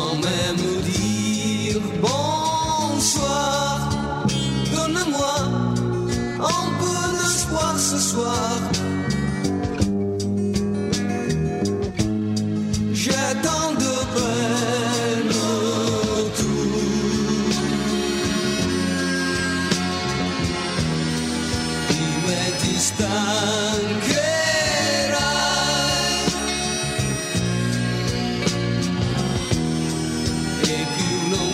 sans même dire bonsoir. Donne-moi un peu d'espoir ce soir. J'ai tant de peine autour. Dime ti stancherai e più non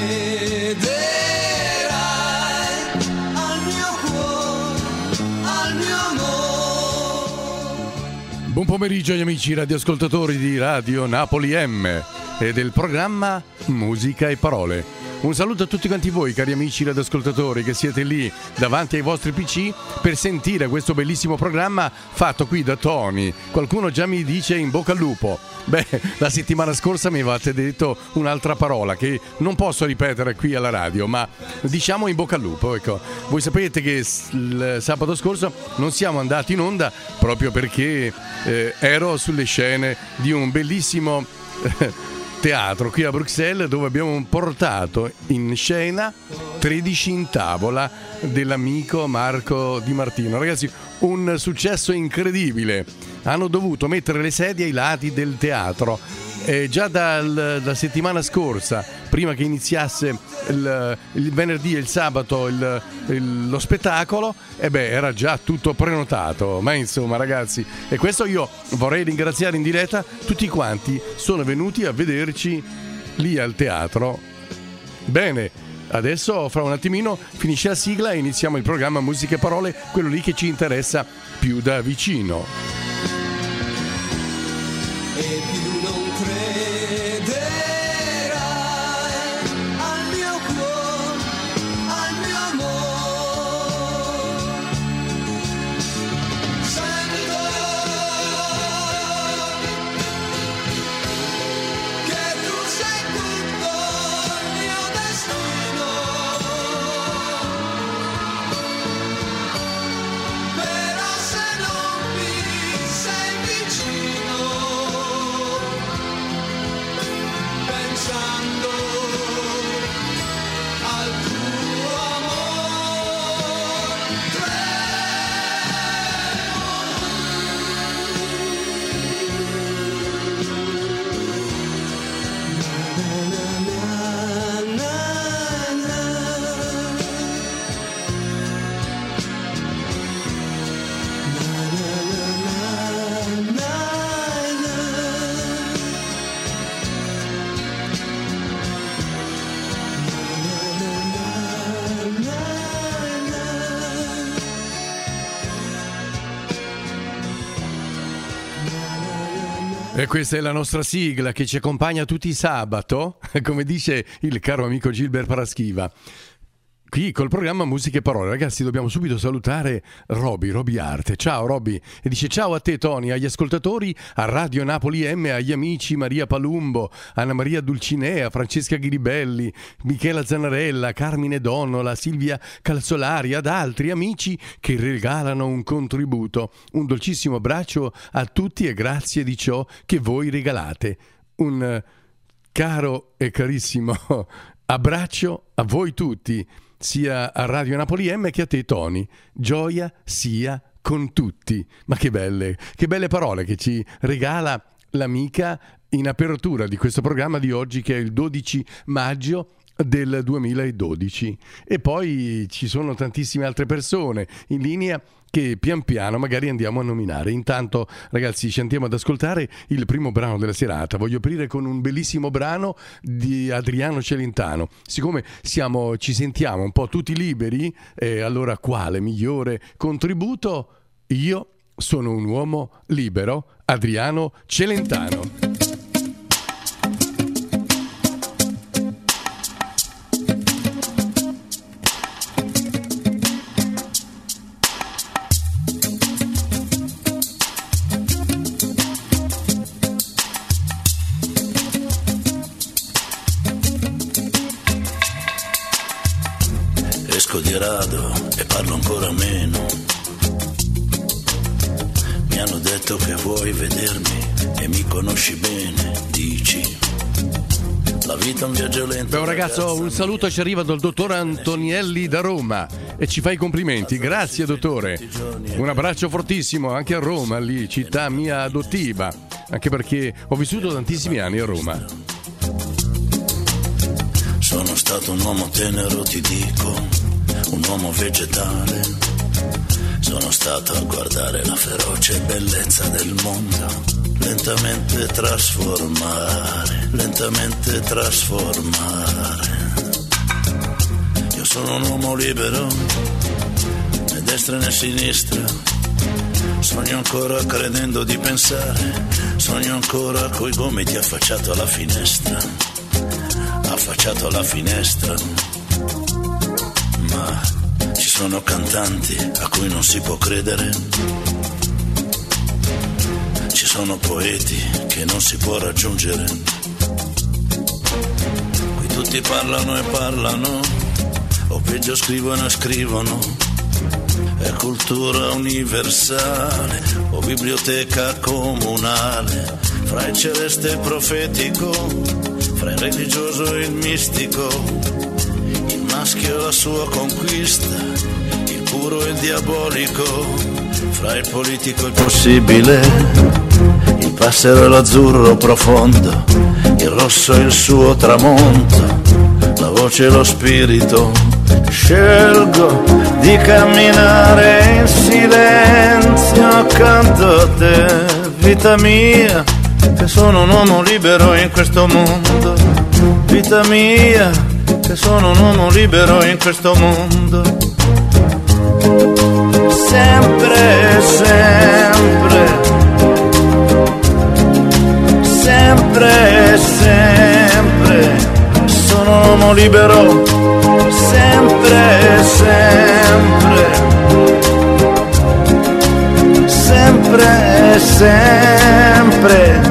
crederai al mio cuore, al mio amore. Buon pomeriggio agli amici radioascoltatori di Radio Napoli M e del programma Musica e Parole. Un saluto a tutti quanti voi, cari amici radioascoltatori, che siete lì davanti ai vostri PC per sentire questo bellissimo programma fatto qui da Tony. Qualcuno già mi dice in bocca al lupo. Beh, la settimana scorsa mi avevate detto un'altra parola che non posso ripetere qui alla radio, ma diciamo in bocca al lupo. Ecco, voi sapete che il sabato scorso non siamo andati in onda proprio perché ero sulle scene di un bellissimo teatro qui a Bruxelles, dove abbiamo portato in scena 13 in tavola dell'amico Marco Di Martino. Ragazzi, un successo incredibile. Hanno dovuto mettere le sedie ai lati del teatro. Già dalla settimana scorsa, prima che iniziasse il venerdì e il sabato lo spettacolo, era già tutto prenotato. Ma insomma, ragazzi, e questo io vorrei ringraziare in diretta tutti quanti sono venuti a vederci lì al teatro. Bene, adesso fra un attimino finisce la sigla e iniziamo il programma Musica e Parole, quello lì che ci interessa più da vicino. E questa è la nostra sigla che ci accompagna tutti i sabato, come dice il caro amico Gilbert Paraschiva. Qui col programma Musiche e Parole. Ragazzi, dobbiamo subito salutare Roby Arte. Ciao Roby. E dice ciao a te Tony, agli ascoltatori, a Radio Napoli M, agli amici Maria Palumbo, Anna Maria Dulcinea, Francesca Ghiribelli, Michela Zanarella, Carmine Donnola, Silvia Calzolari, ad altri amici che regalano un contributo. Un dolcissimo abbraccio a tutti e grazie di ciò che voi regalate. Un caro e carissimo abbraccio a voi tutti, sia a Radio Napoli M che a te Tony. Gioia sia con tutti. Ma che belle parole che ci regala l'amica in apertura di questo programma di oggi, che è il 12 maggio del 2012. E poi ci sono tantissime altre persone in linea che pian piano magari andiamo a nominare. Intanto, ragazzi, ci andiamo ad ascoltare il primo brano della serata. Voglio aprire con un bellissimo brano di Adriano Celentano. Siccome ci sentiamo un po' tutti liberi, allora quale migliore contributo? Io sono un uomo libero, Adriano Celentano. Di rado e parlo ancora meno. Mi hanno detto che vuoi vedermi e mi conosci bene, dici. La vita è un viaggio lento. Beh, ragazzo, un saluto ci arriva dal dottor Antonielli da Roma e ci fa i complimenti. Grazie, dottore. Un abbraccio fortissimo anche a Roma, lì, città mia adottiva, anche perché ho vissuto tantissimi anni a Roma. Sono stato un uomo tenero, ti dico, un uomo vegetale. Sono stato a guardare la feroce bellezza del mondo. Lentamente trasformare. Io sono un uomo libero, né destra né sinistra. Sogno ancora credendo di pensare. Sogno ancora coi gomiti affacciato alla finestra. Ma ci sono cantanti a cui non si può credere. Ci sono poeti che non si può raggiungere. Qui tutti parlano e parlano, o peggio scrivono e scrivono. È cultura universale o biblioteca comunale. Fra il celeste e il profetico, fra il religioso e il mistico, il maschio e la sua conquista, il puro e il diabolico, fra il politico e il possibile, il passero e l'azzurro profondo, il rosso e il suo tramonto, la voce e lo spirito. Scelgo di camminare in silenzio accanto a te, vita mia, che sono un uomo libero in questo mondo. Vita mia, che sono un uomo libero in questo mondo. Sempre, sempre, sempre, sempre, sono un uomo libero. Sempre, sempre, sempre, sempre.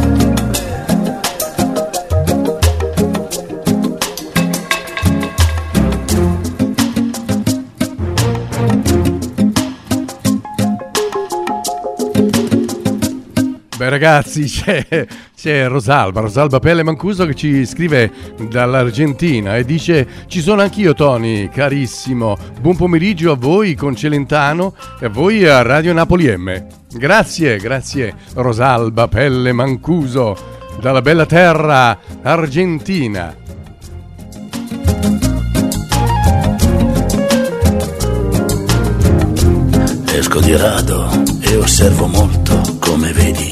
Beh, ragazzi, c'è Rosalba Pelle Mancuso che ci scrive dall'Argentina e dice: ci sono anch'io, Tony, carissimo, buon pomeriggio a voi con Celentano e a voi a Radio Napoli M. Grazie Rosalba Pelle Mancuso dalla bella terra argentina. Esco di rado e osservo molto, come vedi.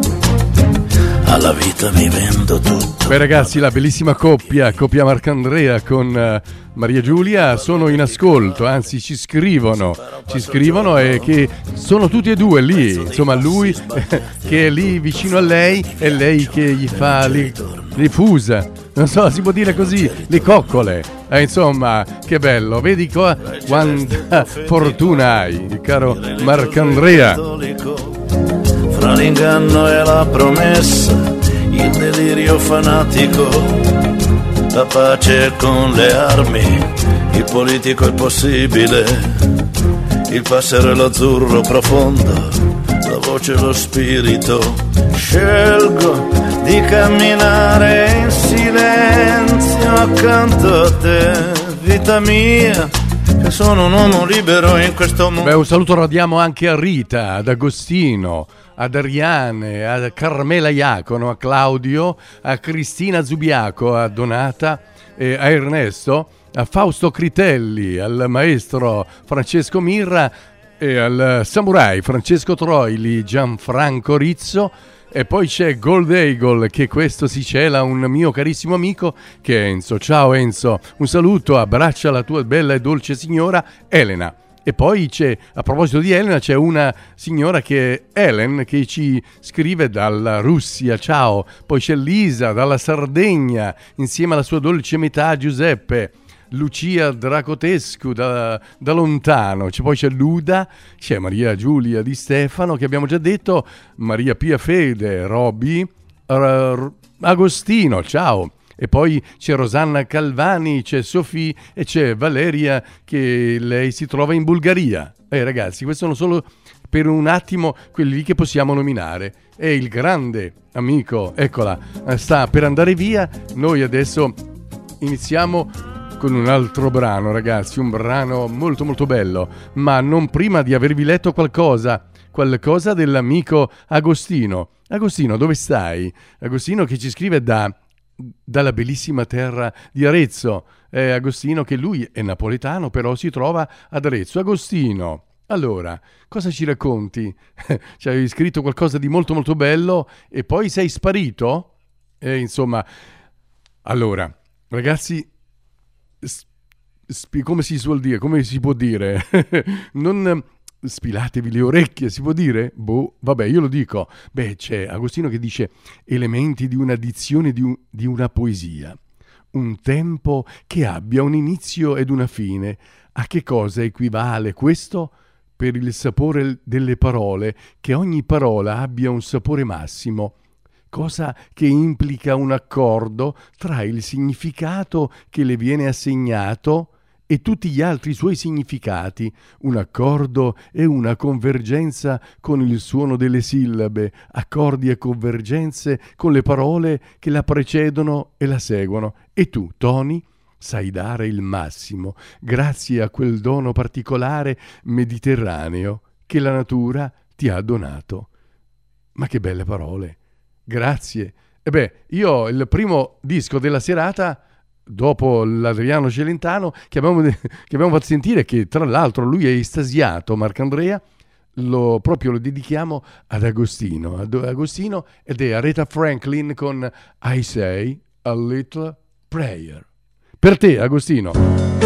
Alla vita mi vendo tutto. Beh, ragazzi, la bellissima coppia Marcandrea con Maria Giulia sono in ascolto, anzi ci scrivono e che sono tutti e due lì, insomma lui che è lì vicino a lei e lei che gli fa le fusa, non so, si può dire così, le coccole, insomma, che bello, vedi qua quanta fortuna hai, caro Marcandrea. Fra l'inganno e la promessa, il delirio fanatico, la pace con le armi, il politico è possibile, il passero e l'azzurro profondo, la voce e lo spirito. Scelgo di camminare in silenzio accanto a te, vita mia, che sono un uomo libero in questo mondo. Beh, un saluto lo diamo anche a Rita, ad Agostino, ad Ariane, a Carmela Iacono, a Claudio, a Cristina Zubiaco, a Donata, a Ernesto, a Fausto Critelli, al maestro Francesco Mirra e al samurai Francesco Troili, Gianfranco Rizzo. E poi c'è Gold Eagle, che questo si cela un mio carissimo amico che è Enzo. Ciao Enzo, un saluto, abbraccia la tua bella e dolce signora Elena. E poi c'è, a proposito di Elena, c'è una signora che è Ellen, che ci scrive dalla Russia, ciao. Poi c'è Lisa dalla Sardegna, insieme alla sua dolce metà Giuseppe. Lucia Dracotescu da lontano, poi c'è Luda, c'è Maria Giulia Di Stefano che abbiamo già detto, Maria Pia Fede, Roby, Agostino, ciao. E poi c'è Rosanna Calvani, c'è Sofì e c'è Valeria che lei si trova in Bulgaria. Ragazzi, questi sono solo per un attimo quelli lì che possiamo nominare. e il grande amico, eccola, sta per andare via. Noi adesso iniziamo con un altro brano, ragazzi, un brano molto molto bello, ma non prima di avervi letto qualcosa dell'amico Agostino. Agostino, dove stai? Agostino che ci scrive dalla bellissima terra di Arezzo. Agostino che lui è napoletano, però si trova ad Arezzo. Agostino, allora, cosa ci racconti? Ci avevi scritto qualcosa di molto molto bello e poi sei sparito? Insomma, allora, ragazzi, come si suol dire? Come si può dire? Non spilatevi le orecchie, si può dire? Boh, vabbè, io lo dico. Beh, c'è Agostino che dice elementi di una dizione di una poesia. Un tempo che abbia un inizio ed una fine. A che cosa equivale questo? Per il sapore delle parole, che ogni parola abbia un sapore massimo, cosa che implica un accordo tra il significato che le viene assegnato e tutti gli altri suoi significati, un accordo e una convergenza con il suono delle sillabe, accordi e convergenze con le parole che la precedono e la seguono. E tu, Tony, sai dare il massimo grazie a quel dono particolare mediterraneo che la natura ti ha donato. Ma che belle parole! Grazie. E beh, io il primo disco della serata, dopo l'Adriano Celentano, che abbiamo fatto sentire, che tra l'altro lui è estasiato, Marcandrea, lo dedichiamo ad Agostino. Agostino, ed è Aretha Franklin con I Say a Little Prayer. Per te, Agostino.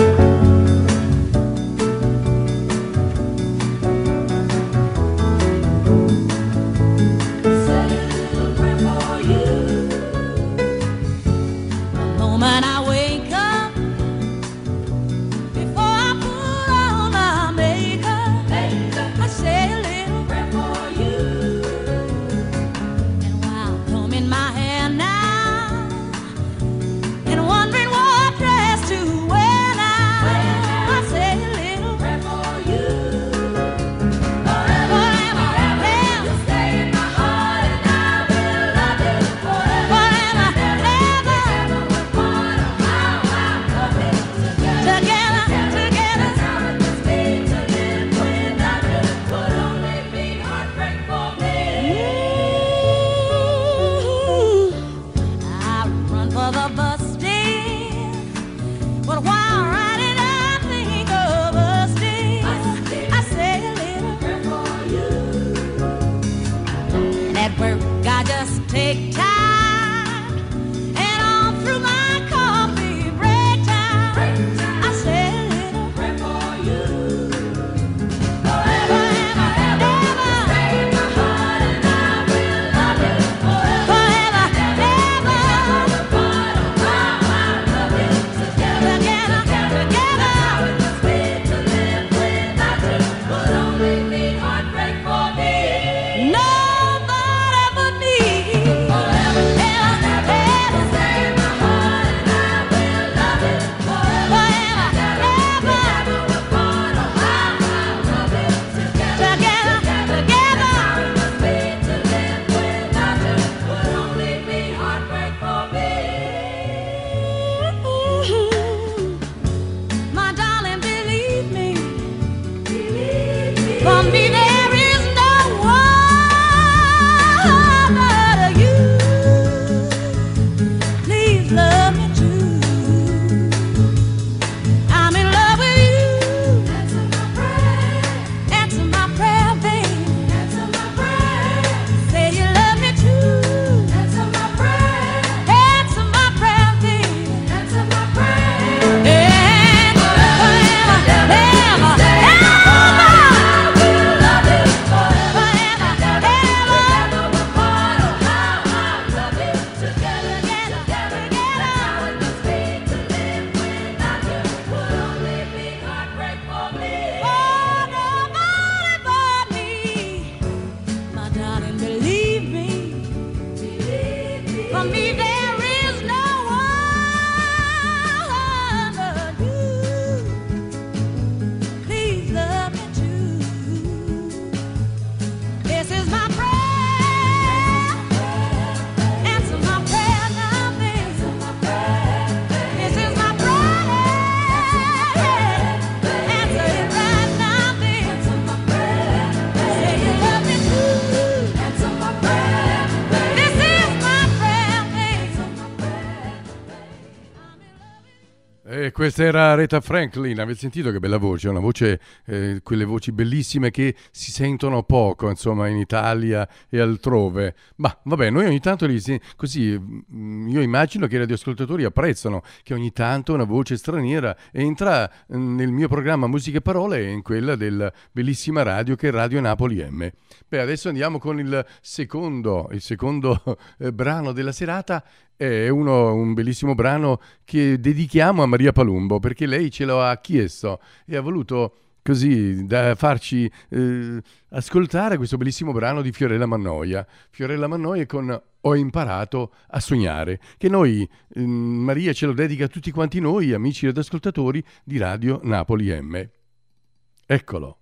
Questa era Aretha Franklin, avete sentito che bella voce? Una voce, quelle voci bellissime che si sentono poco, insomma, in Italia e altrove. Ma vabbè, noi ogni tanto così, io immagino che i radioascoltatori apprezzano che ogni tanto una voce straniera entra nel mio programma Musiche e Parole e in quella della bellissima radio che è Radio Napoli M. Beh, adesso andiamo con il secondo brano della serata. È un bellissimo brano che dedichiamo a Maria Palumbo, perché lei ce lo ha chiesto e ha voluto così da farci ascoltare questo bellissimo brano di Fiorella Mannoia. Fiorella Mannoia con Ho imparato a sognare, che noi, Maria ce lo dedica a tutti quanti noi, amici ed ascoltatori di Radio Napoli M. Eccolo.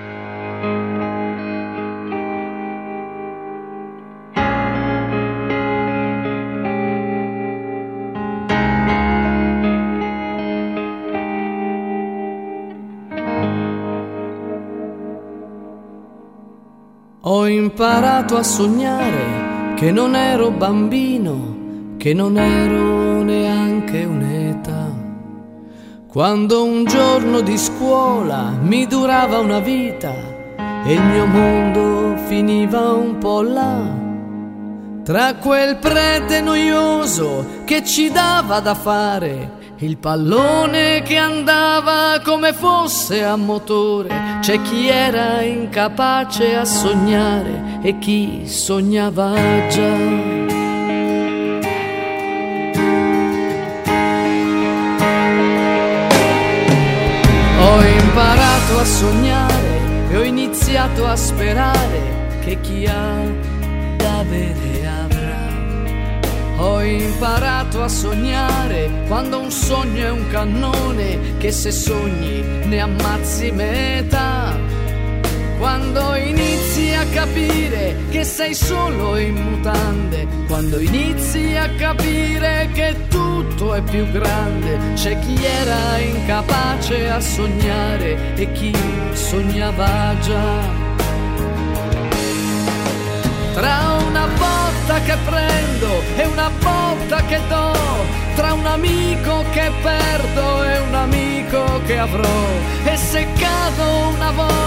Ho imparato a sognare che non ero bambino, che non ero neanche un'età. Quando un giorno di scuola mi durava una vita e il mio mondo finiva un po' là. Tra quel prete noioso che ci dava da fare, il pallone che andava come fosse a motore, c'è chi era incapace a sognare e chi sognava già. Ho imparato a sognare e ho iniziato a sperare che chi ha da avere avrà. Ho imparato a sognare quando un sogno è un cannone che se sogni ne ammazzi metà. Quando inizi a capire che sei solo in mutande, quando inizi a capire che tutto è più grande, c'è chi era incapace a sognare e chi sognava già. Tra una botta che prendo e una botta che do, tra un amico che perdo e un amico che avrò, e se cado una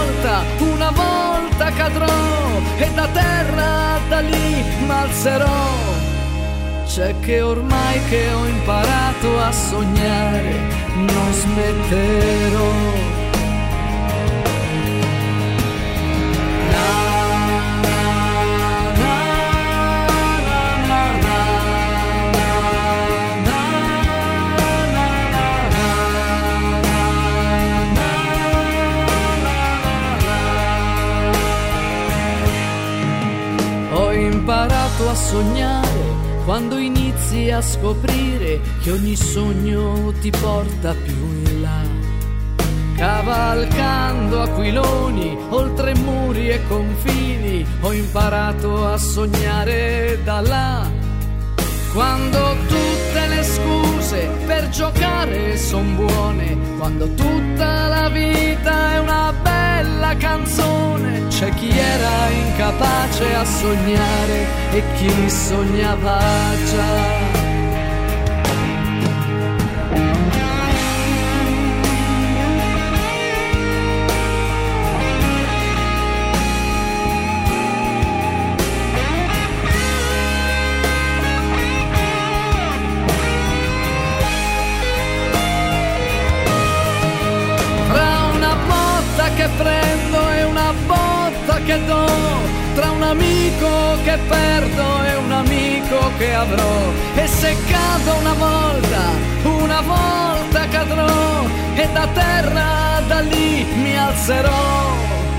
volta cadrò, e da terra da lì m'alzerò. C'è che ormai che ho imparato a sognare non smetterò. Ho imparato a sognare quando inizi a scoprire che ogni sogno ti porta più in là, cavalcando aquiloni oltre muri e confini. Ho imparato a sognare da là, quando tutte le scuse per giocare son buone, quando tutta la vita è una bella canzone. C'è chi era incapace a sognare e chi sognava già. Che prendo e una botta che do, tra un amico che perdo e un amico che avrò, e se cado una volta cadrò, e da terra da lì mi alzerò.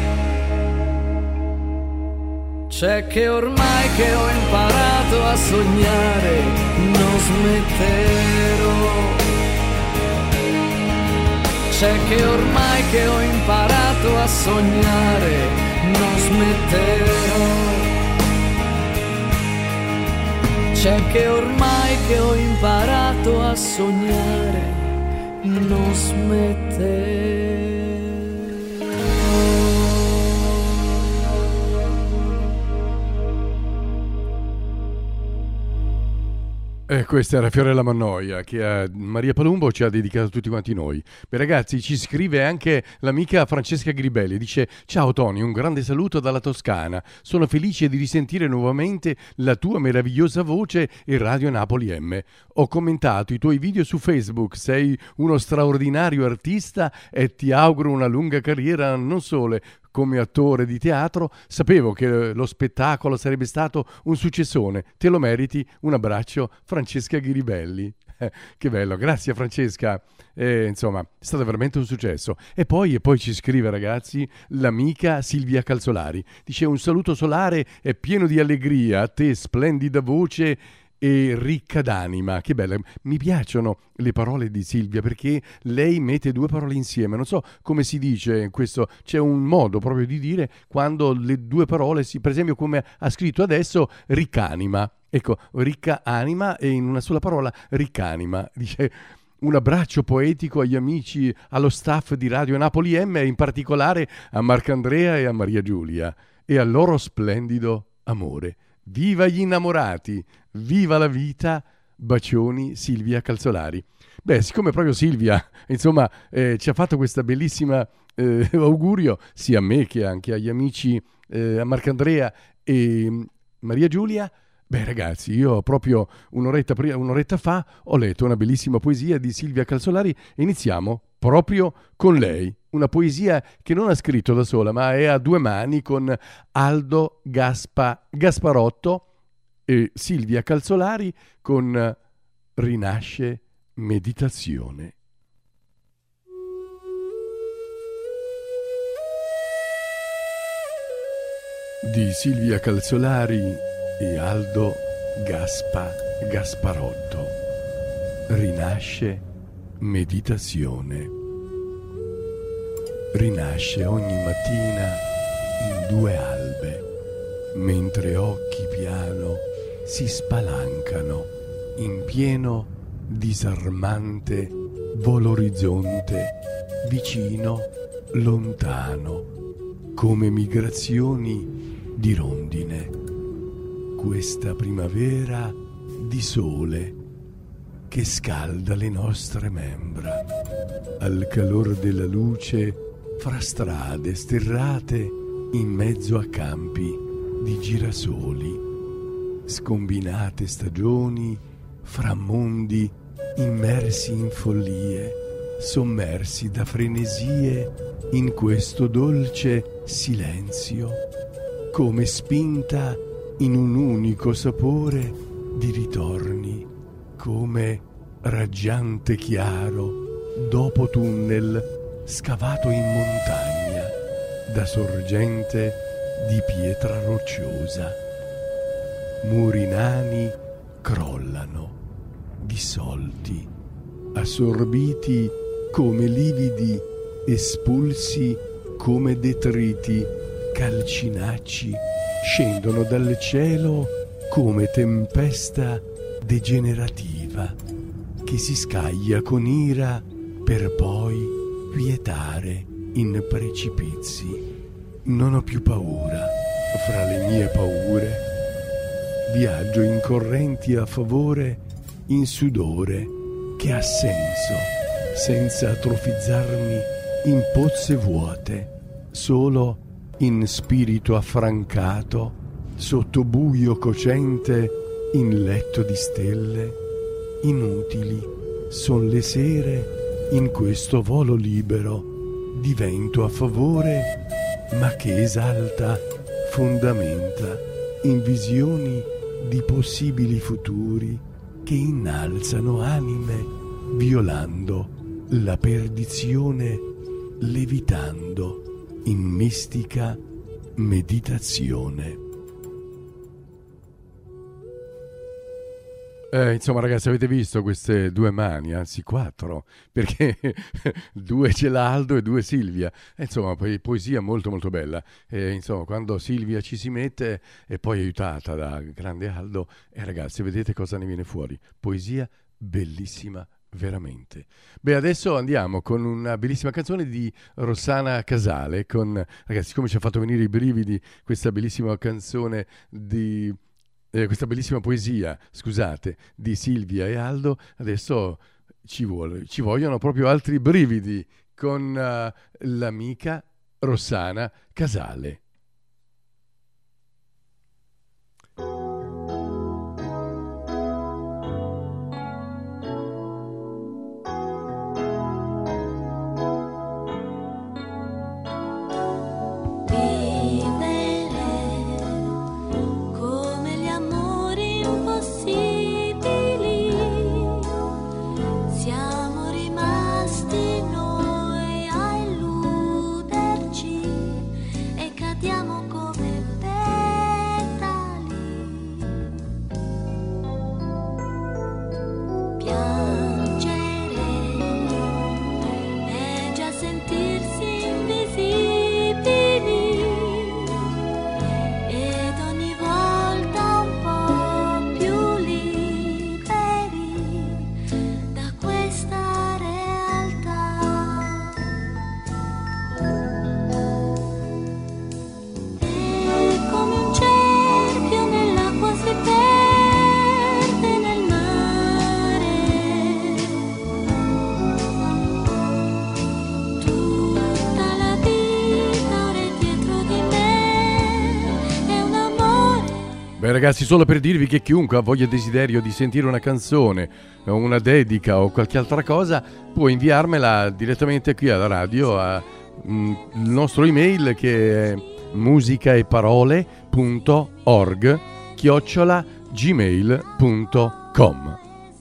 C'è che ormai che ho imparato a sognare non smetterò. C'è che ormai che ho imparato a sognare non smetterò. C'è che ormai che ho imparato a sognare non smetterò. E questa era Fiorella Mannoia che a Maria Palumbo ci ha dedicato a tutti quanti noi. Beh ragazzi, ci scrive anche l'amica Francesca Gribelli, dice: ciao Tony, un grande saluto dalla Toscana, sono felice di risentire nuovamente la tua meravigliosa voce in Radio Napoli M. Ho commentato i tuoi video su Facebook, sei uno straordinario artista e ti auguro una lunga carriera non solo come attore di teatro. Sapevo che lo spettacolo sarebbe stato un successone, te lo meriti. Un abbraccio, Francesca Ghiribelli. Che bello, grazie Francesca. Insomma, è stato veramente un successo. E poi ci scrive, ragazzi, l'amica Silvia Calzolari, dice: un saluto solare e pieno di allegria a te, splendida voce e ricca d'anima. Che bella, mi piacciono le parole di Silvia perché lei mette due parole insieme, non so come si dice in questo, c'è un modo proprio di dire quando le due parole per esempio come ha scritto adesso riccanima, ecco, ricca anima e in una sola parola riccanima. Dice: un abbraccio poetico agli amici, allo staff di Radio Napoli M e in particolare a Marcandrea e a Maria Giulia e al loro splendido amore. Viva gli innamorati, viva la vita, bacioni Silvia Calzolari. Beh, siccome proprio Silvia, insomma, ci ha fatto questa bellissima augurio, sia a me che anche agli amici a Marcandrea e Maria Giulia, beh ragazzi, io proprio un'oretta fa ho letto una bellissima poesia di Silvia Calzolari e iniziamo proprio con lei. Una poesia che non ha scritto da sola, ma è a due mani con Aldo Gasparotto e Silvia Calzolari con Rinasce Meditazione. Di Silvia Calzolari e Aldo Gasparotto. Rinasce Meditazione. Rinasce ogni mattina in due albe, mentre occhi piano si spalancano in pieno disarmante volorizzonte, vicino, lontano, come migrazioni di rondine. Questa primavera di sole che scalda le nostre membra, al calor della luce fra strade sterrate in mezzo a campi di girasoli, scombinate stagioni fra mondi immersi in follie, sommersi da frenesie in questo dolce silenzio, come spinta in un unico sapore di ritorni, come raggiante chiaro dopo tunnel scavato in montagna da sorgente di pietra rocciosa. Muri nani crollano, dissolti, assorbiti come lividi, espulsi come detriti, calcinacci scendono dal cielo come tempesta degenerativa che si scaglia con ira per poi quietare in precipizi. Non ho più paura fra le mie paure, viaggio in correnti a favore, in sudore che ha senso, senza atrofizzarmi in pozze vuote, solo in spirito affrancato, sotto buio cocente, in letto di stelle. Inutili son le sere in questo volo libero di vento a favore, ma che esalta, fondamenta in visioni di possibili futuri che innalzano anime, violando la perdizione, levitando in mistica meditazione. Insomma ragazzi, avete visto queste due mani, anzi quattro, perché due ce l'ha Aldo e due Silvia. Insomma, poesia molto molto bella. Insomma, quando Silvia ci si mette e poi aiutata da grande Aldo, ragazzi, vedete cosa ne viene fuori. Poesia bellissima, veramente. Beh, adesso andiamo con una bellissima canzone di Rossana Casale, con, ragazzi, come ci ha fatto venire i brividi questa bellissima canzone di questa bellissima poesia, scusate, di Silvia e Aldo. Adesso ci vogliono proprio altri brividi con l'amica Rossana Casale. Ragazzi, solo per dirvi che chiunque ha voglia e desiderio di sentire una canzone, una dedica o qualche altra cosa, può inviarmela direttamente qui alla radio al nostro email, che è musicaeparole.org@gmail.com.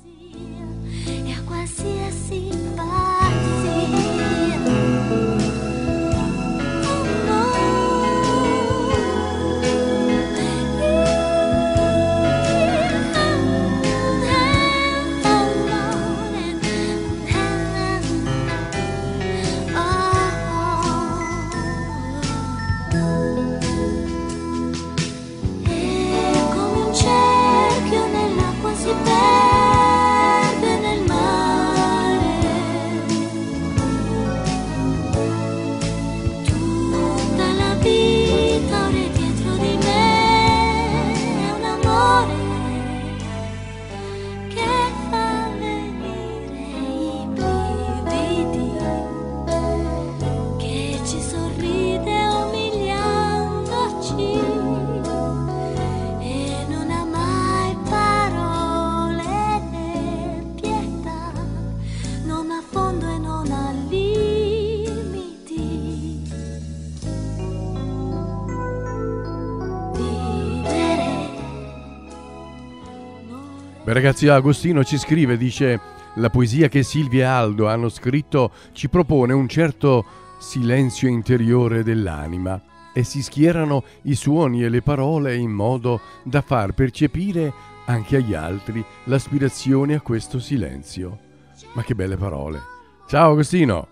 Beh, ragazzi, Agostino ci scrive, dice: la poesia che Silvia e Aldo hanno scritto ci propone un certo silenzio interiore dell'anima e si schierano i suoni e le parole in modo da far percepire anche agli altri l'aspirazione a questo silenzio. Ma che belle parole. Ciao Agostino.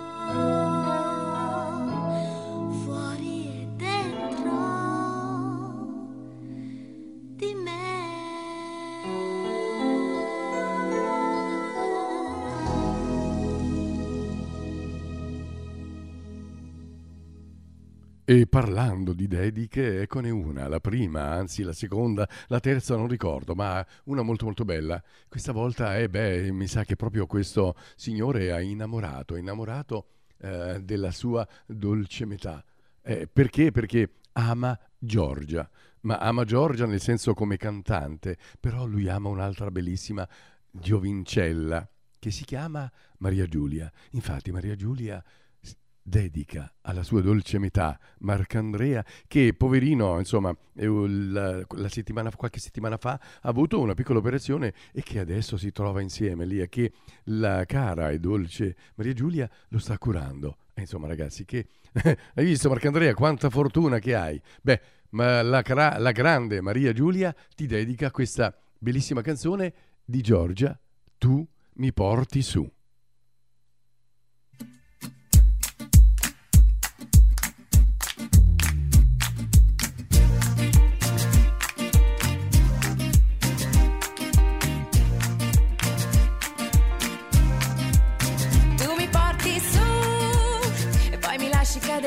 E parlando di dediche, eccone una, la prima, anzi la seconda, la terza non ricordo, ma una molto molto bella. Questa volta mi sa che proprio questo signore è innamorato della sua dolce metà. Perché? Perché ama Giorgia, ma ama Giorgia nel senso come cantante, però lui ama un'altra bellissima giovincella che si chiama Maria Giulia. Infatti Maria Giulia dedica alla sua dolce metà Marcandrea, che poverino, insomma, qualche settimana fa ha avuto una piccola operazione e che adesso si trova insieme lì, e che la cara e dolce Maria Giulia lo sta curando. Insomma, ragazzi, che hai visto, Marcandrea, quanta fortuna che hai? Beh, ma la grande Maria Giulia ti dedica questa bellissima canzone di Giorgia, Tu mi porti su.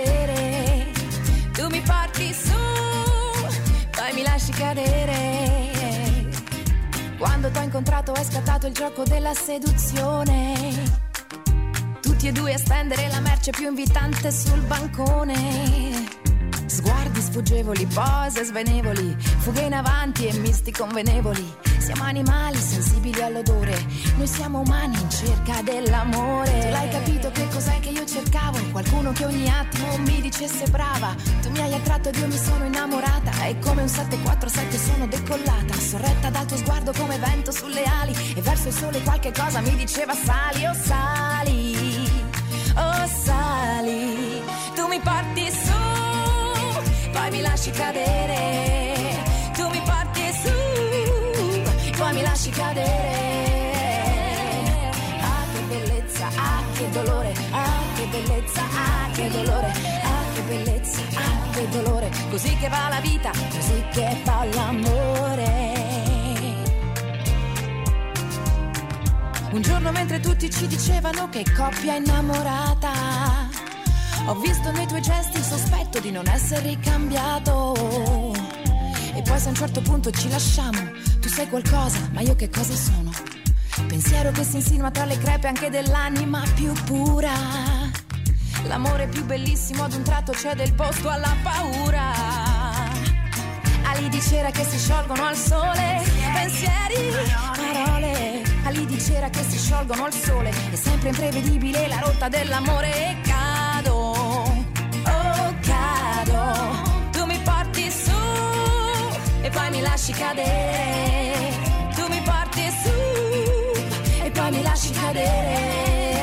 Cadere, tu mi porti su, poi mi lasci cadere. incontrato è scattato il gioco della seduzione. Tutti e due a stendere la merce più invitante sul bancone. Sguardi sfuggevoli, pose svenevoli, fughe in avanti e misti convenevoli. Siamo animali sensibili all'odore, noi siamo umani in cerca dell'amore. Tu l'hai capito che cos'è che io cercavo? Qualcuno che ogni attimo mi dicesse brava. Tu mi hai attratto ed io mi sono innamorata. E come un 747 sono decollata, sorretta dal tuo sguardo come vento sulle ali. E verso il sole qualche cosa mi diceva sali, oh sali, oh sali. Tu mi porti su, poi mi lasci cadere. Tu mi porti su, poi mi lasci cadere. Ah che bellezza, ah che dolore, ah che bellezza, ah che dolore, ah che bellezza, ah che dolore. Così che va la vita, così che va l'amore. Un giorno mentre tutti ci dicevano che coppia innamorata, ho visto nei tuoi gesti il sospetto di non essere ricambiato. E poi se a un certo punto ci lasciamo, tu sei qualcosa, ma io che cosa sono? Pensiero che si insinua tra le crepe anche dell'anima più pura. L'amore più bellissimo ad un tratto cede il posto alla paura. Ali di cera che si sciolgono al sole, pensieri, parole. Ali di cera che si sciolgono al sole, è sempre imprevedibile la rotta dell'amore. E cado, oh cado. Tu mi porti su e poi mi lasci cadere. Tu mi porti su e poi mi lasci cadere.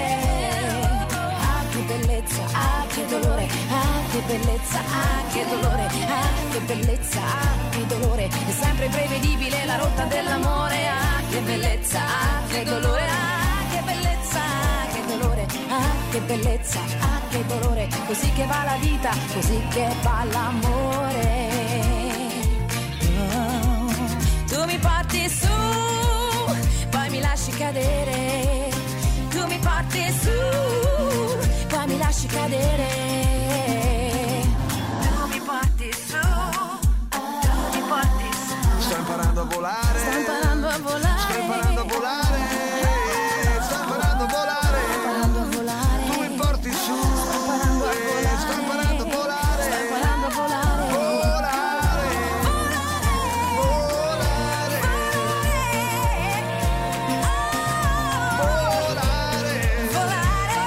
Ah che bellezza, ah che dolore, ah che bellezza, ah che dolore, ah che bellezza, ah che dolore. È sempre imprevedibile la rotta dell'amore. Ah che bellezza, ah che dolore, ah che bellezza, ah che dolore, ah che bellezza, ah che dolore. Così che va la vita, così che va l'amore. Oh, tu mi porti su, poi mi lasci cadere. Tu mi porti su, poi mi lasci cadere. Tu mi porti su, tu mi porti su. Sto imparando a volare. Sto imparando a volare. Sto imparando a volare. Sto imparando a volare. Sto imparando a volare. Tu mi porti su. Sto imparando a volare. Sto imparando a volare. Sto imparando a volare. Volare. Volare. Volare.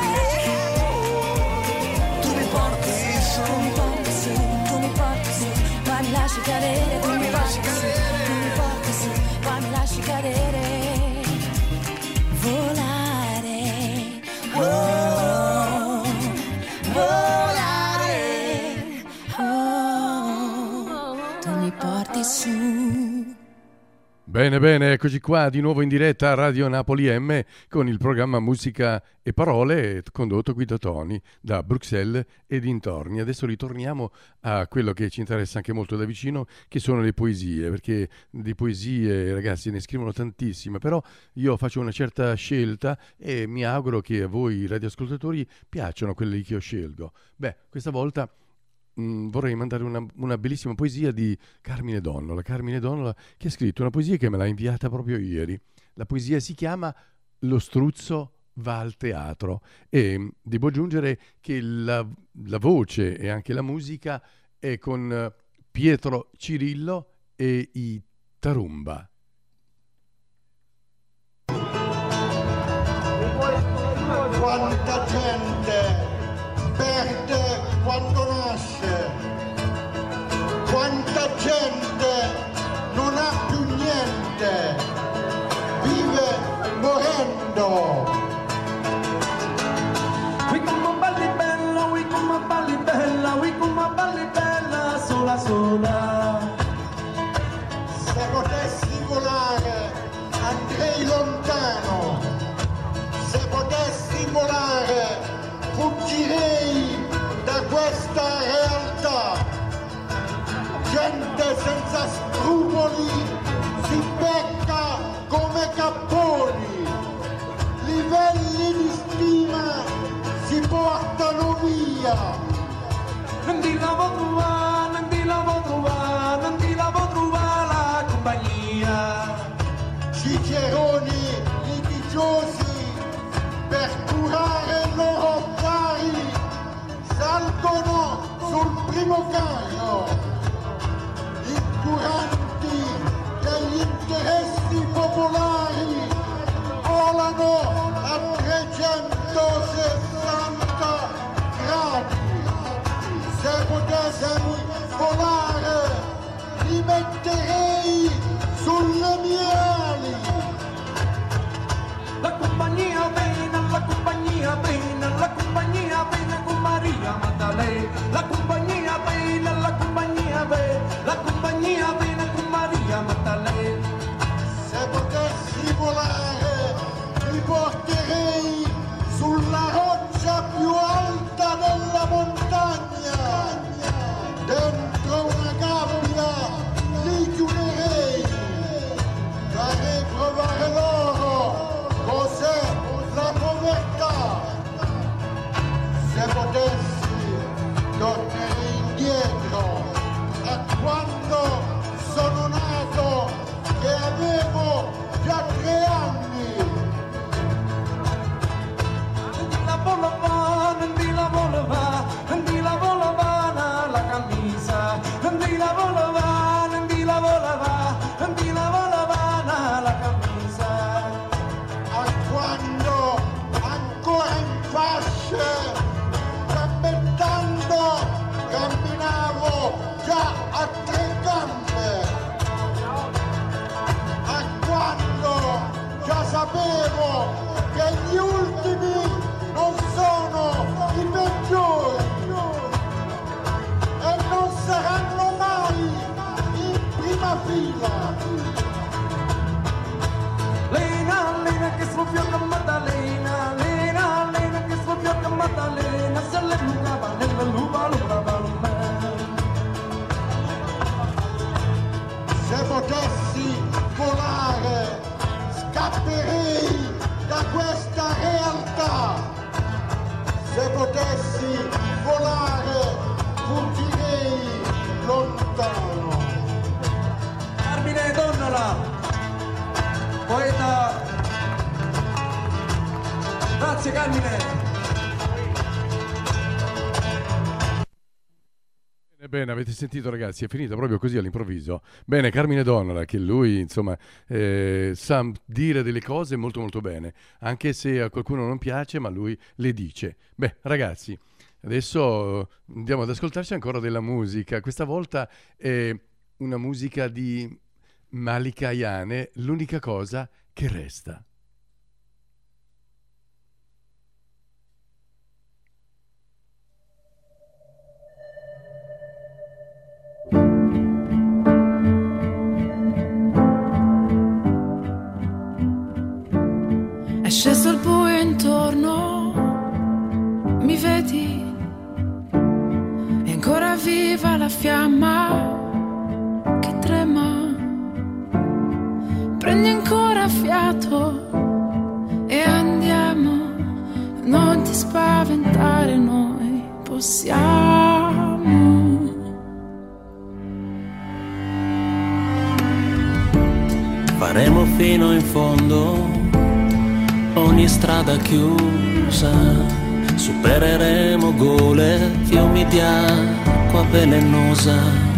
Tu mi porti su. Tu mi porti su, tu mi porti su, poi mi lasci cadere. Tu mi porti su, tu mi porti su, poi mi lasci cadere. Volare, oh, volare, oh, tu mi porti su. Bene, bene, eccoci qua di nuovo in diretta a Radio Napoli M con il programma Musica e Parole condotto qui da Tony, da Bruxelles e dintorni. Adesso ritorniamo a quello che ci interessa anche molto da vicino, che sono le poesie, perché di poesie, ragazzi, ne scrivono tantissime, però io faccio una certa scelta e mi auguro che a voi radioascoltatori piacciono quelle che io scelgo. Beh, questa volta vorrei mandare una bellissima poesia di Carmine Donnola. Carmine Donnola che ha scritto una poesia che me l'ha inviata proprio ieri. La poesia si chiama Lo struzzo va al teatro e devo aggiungere che la voce e anche la musica è con Pietro Cirillo e i Tarumba. Quanta gente perde quando nasce, quanta gente non ha più niente, vive morendo. We come balli bella, sola sola. Se potessi volare andrei lontano, se potessi volare fuggirei da questa realtà. Gente senza scrupoli si becca come capponi, livelli di stima si portano via. Non ti la vo' trovare, non ti la vo' trovare, non ti la vo' trovare la compagnia. Cicerone giovani litigiosi per curare i loro cari salgono sul primo carro, incuranti degli interessi popolari, volano a 360 gradi. Se potessimo volare, li metterei sulle mie ali. La compagnia bene, la compagnia bene, la compagnia bene con Maria Maddalena. La compagnia bene, la compagnia bene, la compagnia bene con Maria Maddalena. Se potessi volare, mi porterei sulla roccia più alta della montagna. Dentro una gabbia li chiuderei, farei provare loro cos'è la povertà. Se potessi, tornerei indietro a quando sono nato, che avevo già 3 anni. La volavana, di la volavana, la camisa. Di la volavana, di la volavana, la camisa. A quando ancora in fasce, rammentando, camminavo già a 3 gambe. A quando già sapevo che gli ultimi non sono i peggiori e non saranno mai in prima fila. Lena che soffiò con Maddalena, Lena che soffiò con Maddalena, se le lucava nella lupa, Se potessi volare, scapperei da questa realtà. Se potessi volare, fuggirei lontano. Carmine Donnola, poeta. Grazie Carmine. Bene, avete sentito ragazzi, è finita proprio così all'improvviso. Bene, Carmine Donnola, che lui insomma sa dire delle cose molto molto bene, anche se a qualcuno non piace, ma lui le dice. Beh ragazzi, adesso andiamo ad ascoltarci ancora della musica, questa volta è una musica di Malika Ayane, L'unica cosa che resta. È sceso il buio intorno, mi vedi? È ancora viva la fiamma che trema. Prendi ancora fiato e andiamo. Non ti spaventare, noi possiamo. Faremo fino in fondo ogni strada chiusa, supereremo gole, fiumi di acqua velenosa.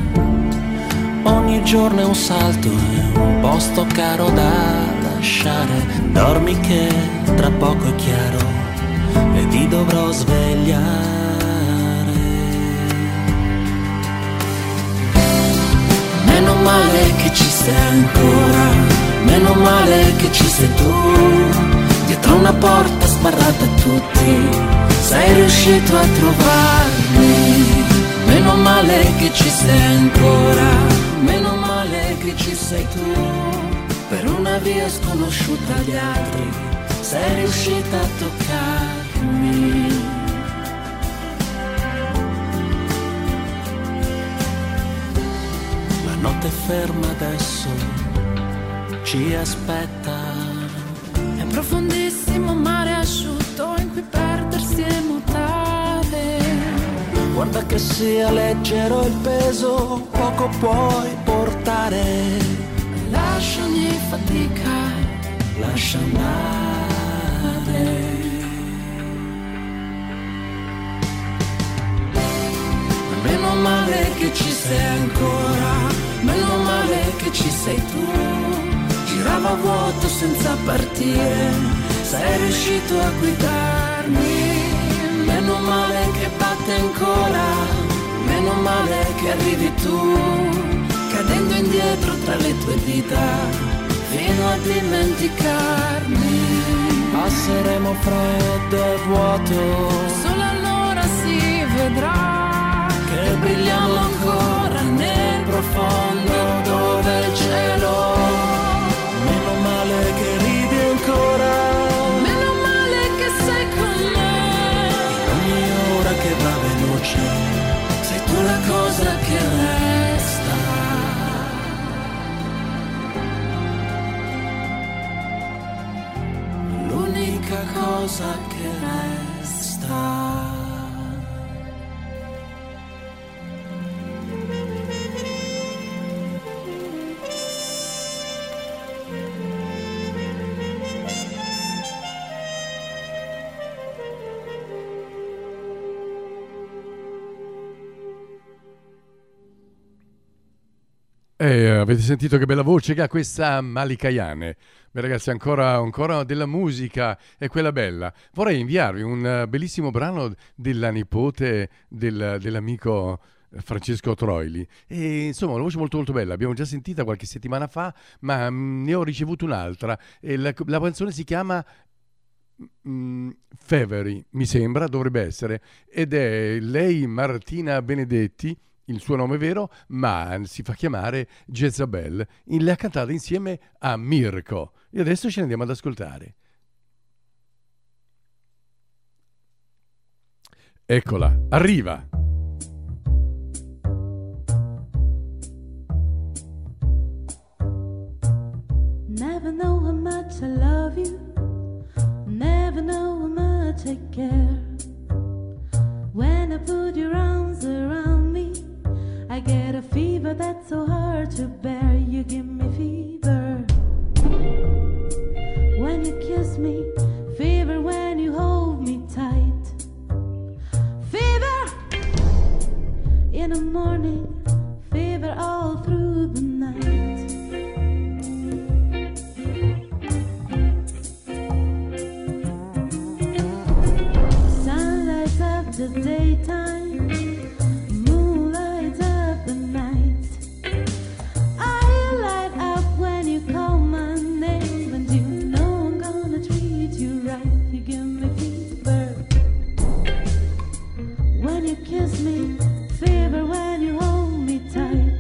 Ogni giorno è un salto, è un posto caro da lasciare. Dormi che tra poco è chiaro e ti dovrò svegliare. Meno male che ci sei ancora, meno male che ci sei tu. Dietro una porta sbarrata a tutti, sei riuscito a trovarmi. Meno male che ci sei ancora, meno male che ci sei tu. Per una via sconosciuta agli altri, sei riuscita a toccarmi. La notte è ferma adesso, ci aspetta. Profondissimo mare asciutto in cui perdersi e nuotare. Guarda che sia leggero il peso, poco puoi portare. Lascia ogni fatica, lascia andare. Meno male che ci sei ancora, meno male che ci sei tu. Girava vuoto senza partire, sei riuscito a guidarmi. Meno male che batte ancora, meno male che arrivi tu, cadendo indietro tra le tue dita, fino a dimenticarmi. Passeremo freddo e vuoto, solo allora si vedrà che brilliamo ancora nel profondo dove il cielo. Meno male che ridi ancora, meno male che sei con me. in ogni ora che va veloce, sei tu la cosa che resta. L'unica cosa che resta. Avete sentito che bella voce che ha questa Malika Ayane? Beh, ragazzi, ancora della musica, è quella bella. Vorrei inviarvi un bellissimo brano della nipote dell'amico Francesco Troili. E insomma, una voce molto molto bella. L'abbiamo già sentita qualche settimana fa, ma ne ho ricevuto un'altra. E la canzone si chiama Feveri, mi sembra, dovrebbe essere. Ed è lei, Martina Benedetti, il suo nome vero, ma si fa chiamare Jezabel. Le ha cantate insieme a Mirko. E adesso ce ne andiamo ad ascoltare. Eccola, arriva! Never know how much I love you, never know how much I care. When I put your arms around me, I get a fever that's so hard to bear. You give me fever when you kiss me, fever when you hold me tight, fever in the morning, fever all through the night. Sun lights up the daytime, kiss me, fever when you hold me tight,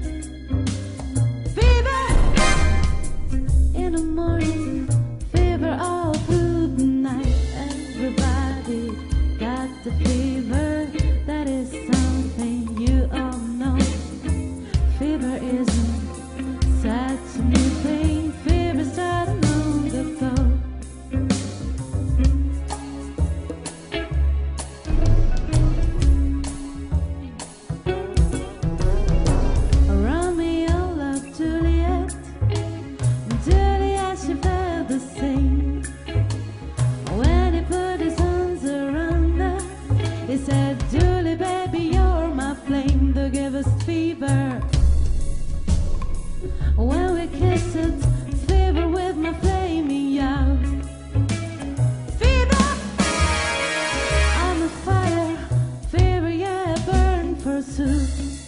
fever in the morning, fever all through the night. Everybody got the fever, that is something you all know. Fever isn't such a new thing, fever started long ago. When we kiss it, fever with my flaming yow. Fever, I'm a fire, fever, yeah, burn forsooth.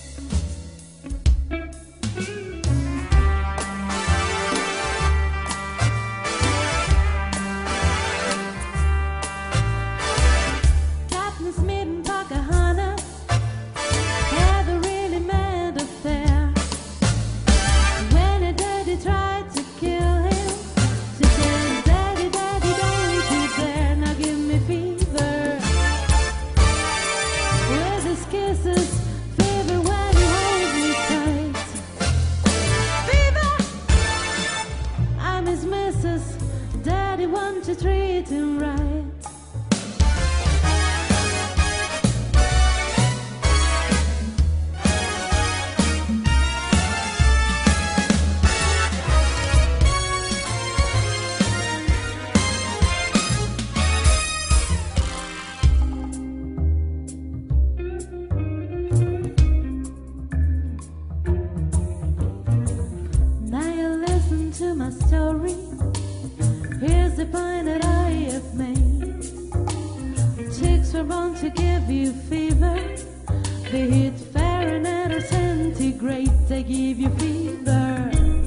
Captain Smith and Pocahontas had a really mad affair. When a daddy tried to kill him, she said, Daddy, Daddy, don't you dare, now give me fever. With his kisses, fever when he holds me tight. Fever, I'm his missus, Daddy, won't you treat him right? are born to give you fever. Be it Fahrenheit or centigrade, they give you fever.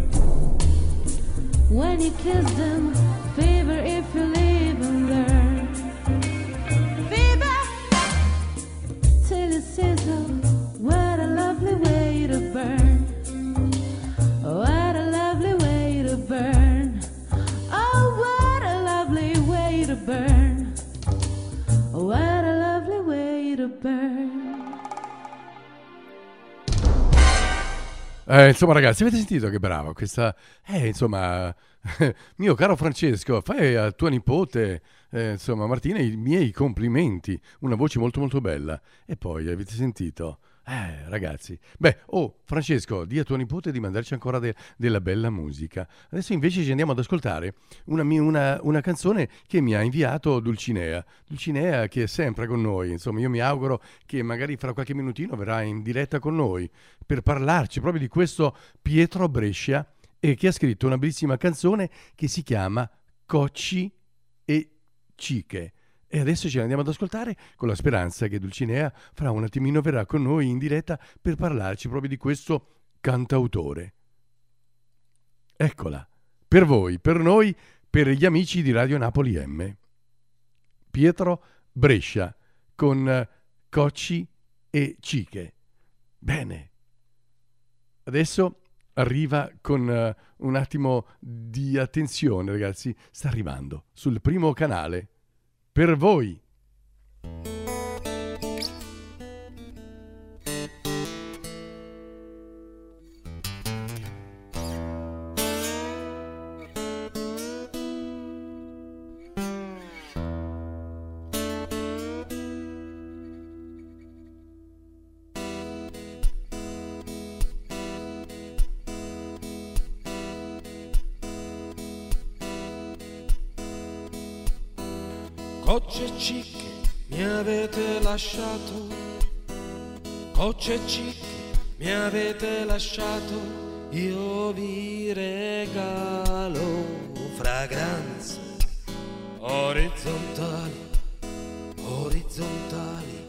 When you kiss them, fever if you leave and learn. Fever till it sizzle. What a lovely way to burn. What a lovely way to burn. Oh, what a lovely way to burn. What a lovely way to burn. Insomma, ragazzi, avete sentito che brava questa? Insomma, mio caro Francesco, fai a tua nipote, insomma, Martina, i miei complimenti. Una voce molto molto bella. E poi, avete sentito? Ragazzi. Beh, Francesco, di a tua nipote di mandarci ancora della bella musica. Adesso invece ci andiamo ad ascoltare una canzone che mi ha inviato Dulcinea. Dulcinea che è sempre con noi. Insomma, io mi auguro che magari fra qualche minutino verrà in diretta con noi per parlarci proprio di questo Pietro Brescia, e che ha scritto una bellissima canzone che si chiama Cocci e Ciche. E adesso ce l'andiamo ad ascoltare con la speranza che Dulcinea fra un attimino verrà con noi in diretta per parlarci proprio di questo cantautore. Eccola, per voi, per noi, per gli amici di Radio Napoli M. Pietro Brescia con Cocci e Ciche. Bene. Adesso arriva con un attimo di attenzione, ragazzi. Sta arrivando sul primo canale. Per voi. Cocci e Ciche mi avete lasciato, Cocci e Ciche mi avete lasciato, io vi regalo fragranze orizzontali, orizzontali.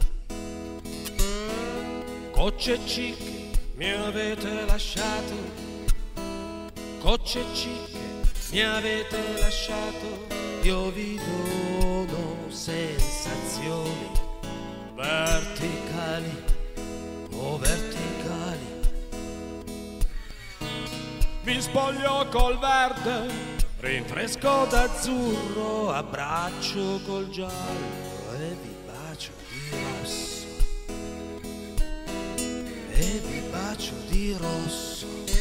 Cocci e Ciche mi avete lasciato, Cocci e Ciche mi avete lasciato, io vi dono sensazioni verticali, o verticali. Vi spoglio col verde, rinfresco d'azzurro, abbraccio col giallo e vi bacio di rosso, e vi bacio di rosso.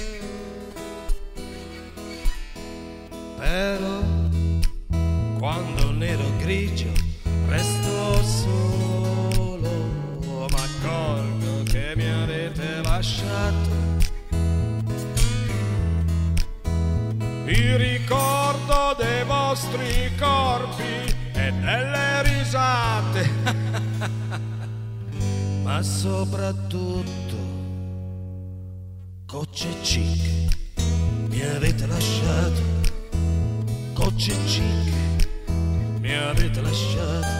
Però quando nero grigio resto solo, ma accorgo che mi avete lasciato il ricordo dei vostri corpi e delle risate, ma soprattutto Cocci e Ciche mi avete lasciato, Cocci e Ciche mi avete lasciato.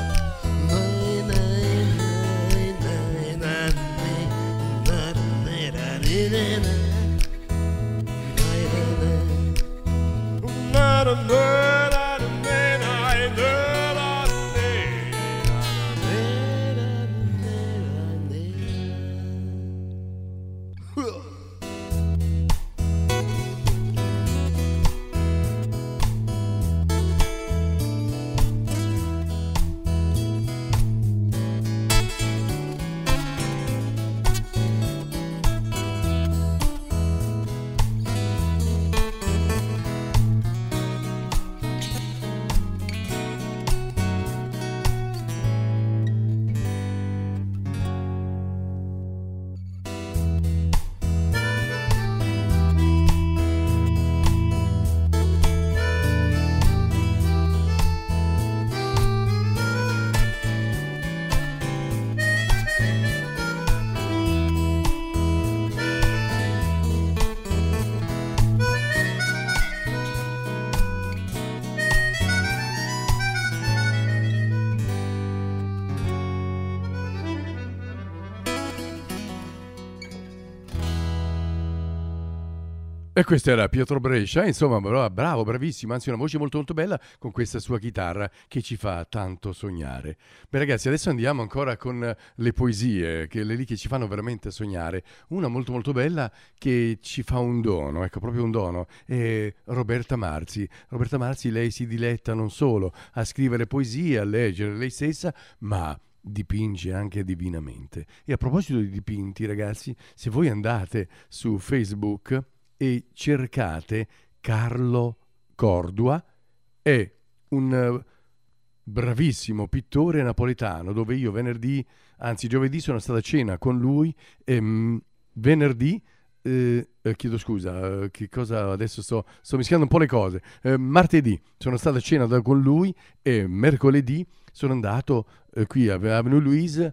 E questo era Pietro Brescia, insomma, bravo, bravissimo, anzi una voce molto molto bella con questa sua chitarra che ci fa tanto sognare. Beh ragazzi, adesso andiamo ancora con le poesie, che le lì che ci fanno veramente sognare. Una molto molto bella che ci fa un dono, ecco, proprio un dono, è Roberta Marzi. Roberta Marzi, lei si diletta non solo a scrivere poesie, a leggere lei stessa, ma dipinge anche divinamente. E a proposito di dipinti, ragazzi, se voi andate su Facebook e cercate Carlo Cordua, è un bravissimo pittore napoletano, dove io giovedì sono stato a cena con lui e venerdì chiedo scusa, che cosa adesso sto mischiando un po' le cose. Martedì sono stato a cena con lui e mercoledì sono andato qui a Avenue Louise,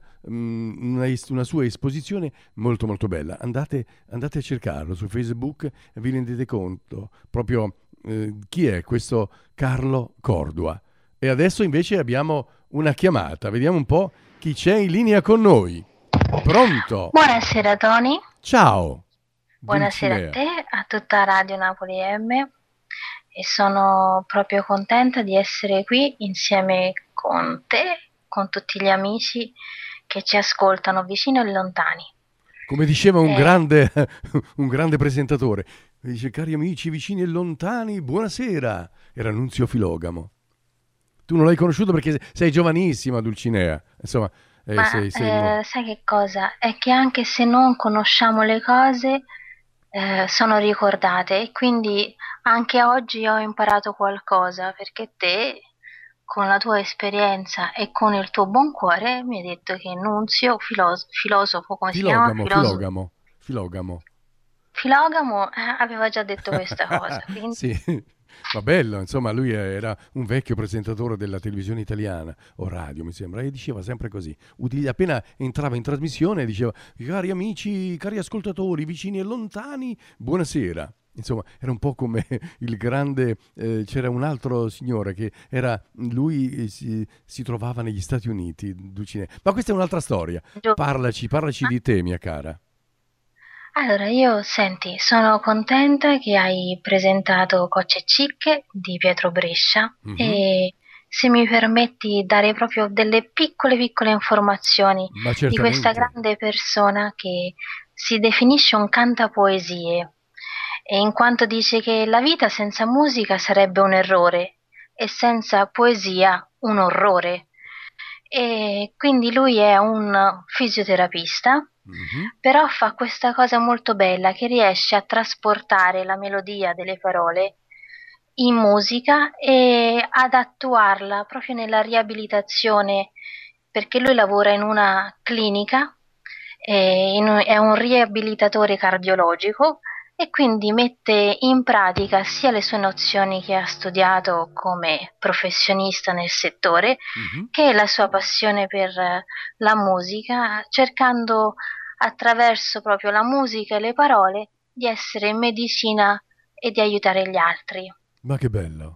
una sua esposizione molto molto bella. Andate a cercarlo su Facebook e vi rendete conto proprio chi è questo Carlo Cordua. E adesso invece abbiamo una chiamata, vediamo un po' chi c'è in linea con noi. Pronto? Buonasera Tony. Ciao. Buonasera Dulcinea. a te, a tutta Radio Napoli M, e sono proprio contenta di essere qui insieme con te, con tutti gli amici che ci ascoltano vicino e lontani. Come diceva un grande presentatore, dice: cari amici vicini e lontani, buonasera. Era Nunzio Filogamo. Tu non l'hai conosciuto perché sei giovanissima, Dulcinea. Insomma, Ma sei sai che cosa? È che anche se non conosciamo le cose, sono ricordate, e quindi anche oggi ho imparato qualcosa, perché te, con la tua esperienza e con il tuo buon cuore, mi hai detto che Nunzio, filosofo, come si chiama? Filogamo. Filogamo, aveva già detto questa cosa, quindi... Sì, ma bello, insomma, lui era un vecchio presentatore della televisione italiana, o radio mi sembra, e diceva sempre così. Appena entrava in trasmissione diceva: cari amici, cari ascoltatori, vicini e lontani, buonasera. Insomma, era un po' come il grande... c'era un altro signore che era... Lui si trovava negli Stati Uniti, Dulcinea. Ma questa è un'altra storia. Parlaci di te, mia cara. Allora, io, senti, sono contenta che hai presentato Cocce Cicche di Pietro Brescia, e se mi permetti dare proprio delle piccole informazioni di questa grande persona che si definisce un cantapoesie, e in quanto dice che la vita senza musica sarebbe un errore e senza poesia un orrore. E quindi lui è un fisioterapista. Però fa questa cosa molto bella, che riesce a trasportare la melodia delle parole in musica e ad attuarla proprio nella riabilitazione, perché lui lavora in una clinica, è un riabilitatore cardiologico, e quindi mette in pratica sia le sue nozioni che ha studiato come professionista nel settore, che la sua passione per la musica, cercando attraverso proprio la musica e le parole di essere in medicina e di aiutare gli altri. Ma che bello!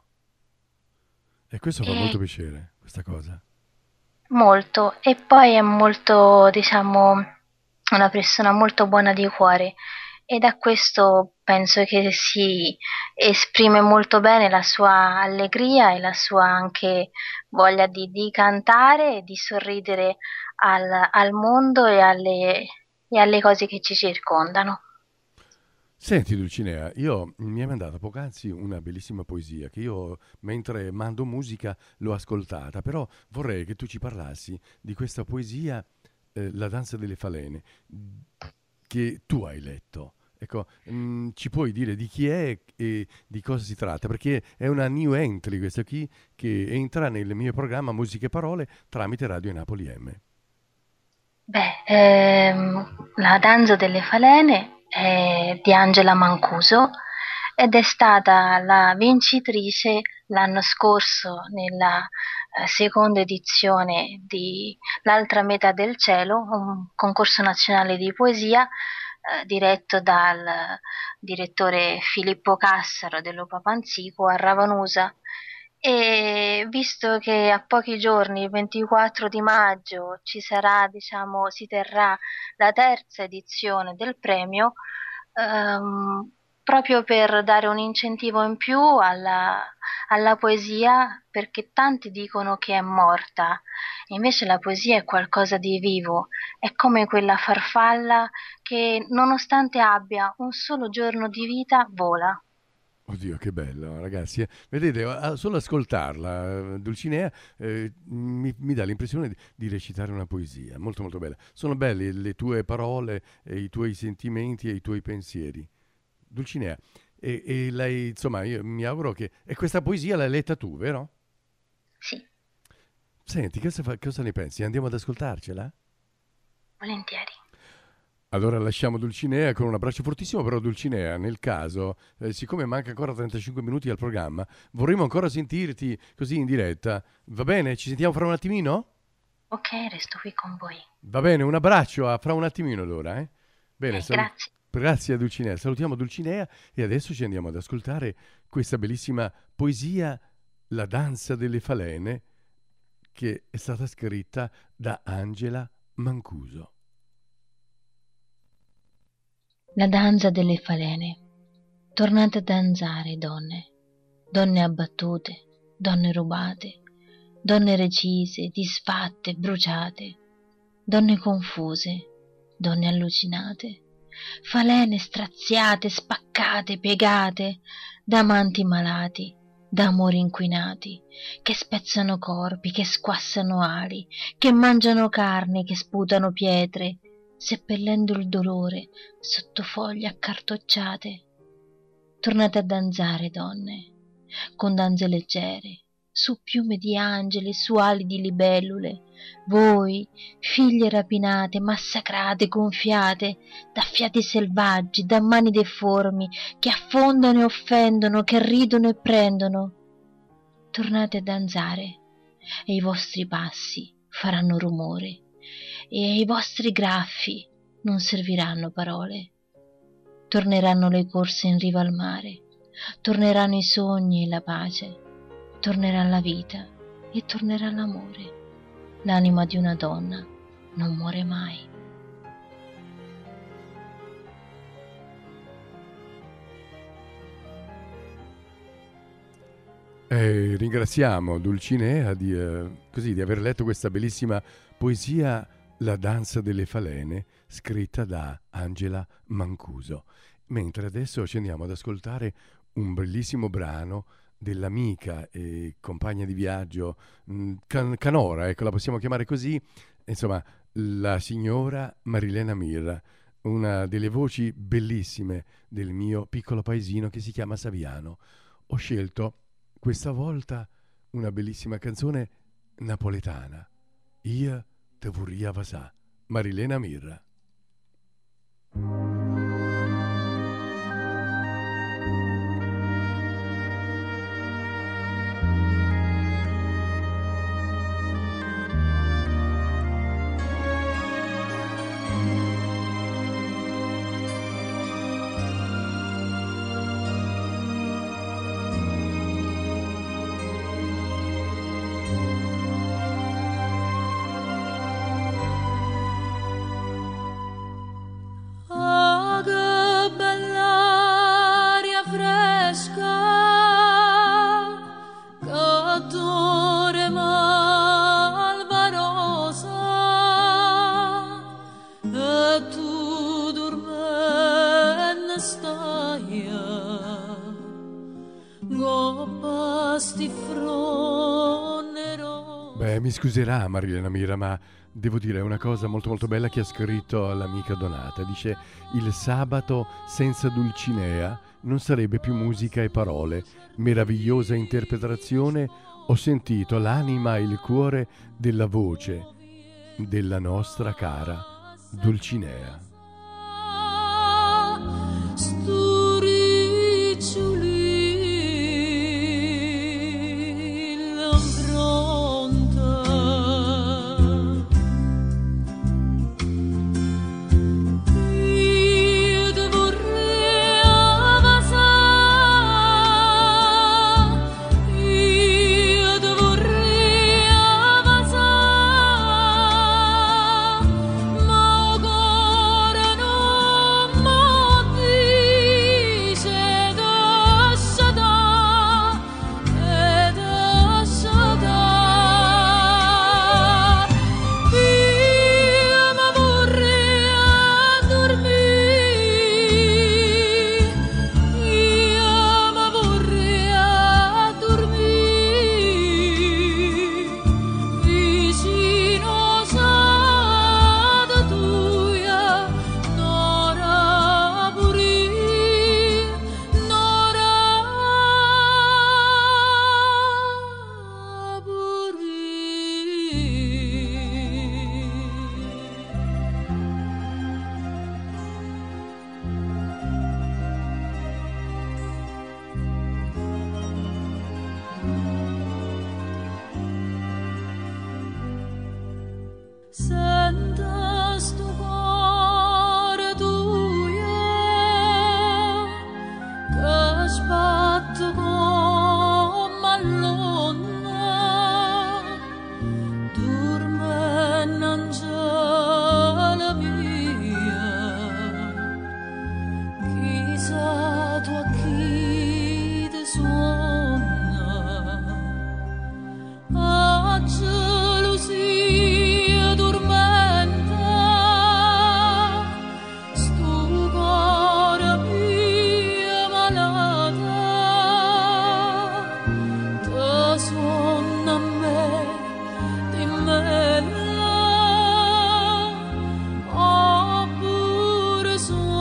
E questo fa molto piacere, questa cosa. Molto, e poi è molto, diciamo, una persona molto buona di cuore, e da questo penso che si esprime molto bene la sua allegria e la sua anche voglia di cantare e di sorridere al mondo e alle cose che ci circondano. Senti Dulcinea, mi hai mandato poc'anzi una bellissima poesia che io, mentre mando musica, l'ho ascoltata, però vorrei che tu ci parlassi di questa poesia, La danza delle falene, che tu hai letto. Ecco, ci puoi dire di chi è e di cosa si tratta? Perché è una new entry questa qui, che entra nel mio programma Musiche e Parole tramite Radio Napoli M. La danza delle falene è di Angela Mancuso, ed è stata la vincitrice l'anno scorso nella seconda edizione di L'altra metà del cielo, un concorso nazionale di poesia diretto dal direttore Filippo Cassaro dell'Opa Panzico a Ravanusa. E visto che a pochi giorni, il 24 di maggio, si terrà la terza edizione del premio, proprio per dare un incentivo in più alla poesia, perché tanti dicono che è morta, invece la poesia è qualcosa di vivo, è come quella farfalla che nonostante abbia un solo giorno di vita vola. Oddio, che bello, ragazzi. Vedete, solo ascoltarla, Dulcinea, mi dà l'impressione di recitare una poesia, molto molto bella. Sono belle le tue parole, i tuoi sentimenti e i tuoi pensieri. Dulcinea, e lei, insomma, io mi auguro che... E questa poesia l'hai letta tu, vero? Sì. Senti, cosa ne pensi? Andiamo ad ascoltarcela? Volentieri. Allora lasciamo Dulcinea con un abbraccio fortissimo, però Dulcinea, nel caso, siccome manca ancora 35 minuti al programma, vorremmo ancora sentirti così in diretta. Va bene? Ci sentiamo fra un attimino? Ok, resto qui con voi. Va bene, un abbraccio, a fra un attimino allora. Bene, grazie. Grazie a Dulcinea. Salutiamo Dulcinea e adesso ci andiamo ad ascoltare questa bellissima poesia, La danza delle falene, che è stata scritta da Angela Mancuso. La danza delle falene. Tornate a danzare, donne, donne abbattute, donne rubate, donne recise, disfatte, bruciate, donne confuse, donne allucinate, falene straziate, spaccate, piegate, da amanti malati, da amori inquinati, che spezzano corpi, che squassano ali, che mangiano carne, che sputano pietre, seppellendo il dolore sotto foglie accartocciate. Tornate a danzare, donne, con danze leggere, su piume di angeli, su ali di libellule, voi, figlie rapinate, massacrate, gonfiate, da fiati selvaggi, da mani deformi, che affondano e offendono, che ridono e prendono. Tornate a danzare, e i vostri passi faranno rumore, e ai vostri graffi non serviranno parole. Torneranno le corse in riva al mare, torneranno i sogni e la pace, tornerà la vita e tornerà l'amore. L'anima di una donna non muore mai. Ringraziamo Dulcinea di aver letto questa bellissima poesia, La danza delle falene, scritta da Angela Mancuso. Mentre adesso ci andiamo ad ascoltare un bellissimo brano dell'amica e compagna di viaggio canora, ecco, la possiamo chiamare così, insomma, la signora Marilena Mirra, una delle voci bellissime del mio piccolo paesino che si chiama Saviano. Ho scelto questa volta una bellissima canzone napoletana, Io te vorria vasà, Marilena Mirra. Mi scuserà Marilena Mirra, ma devo dire una cosa molto molto bella che ha scritto l'amica Donata. Dice: il sabato senza Dulcinea non sarebbe più musica e parole, meravigliosa interpretazione, ho sentito l'anima e il cuore della voce della nostra cara Dulcinea. Go Senta sto cuore tuo che sbatte come all'onda, dorme un angelo mia, chissà tu a chi ti suona, a gelosia dormenta, sto cuore mio malata, te suona a me, dimmela, oppure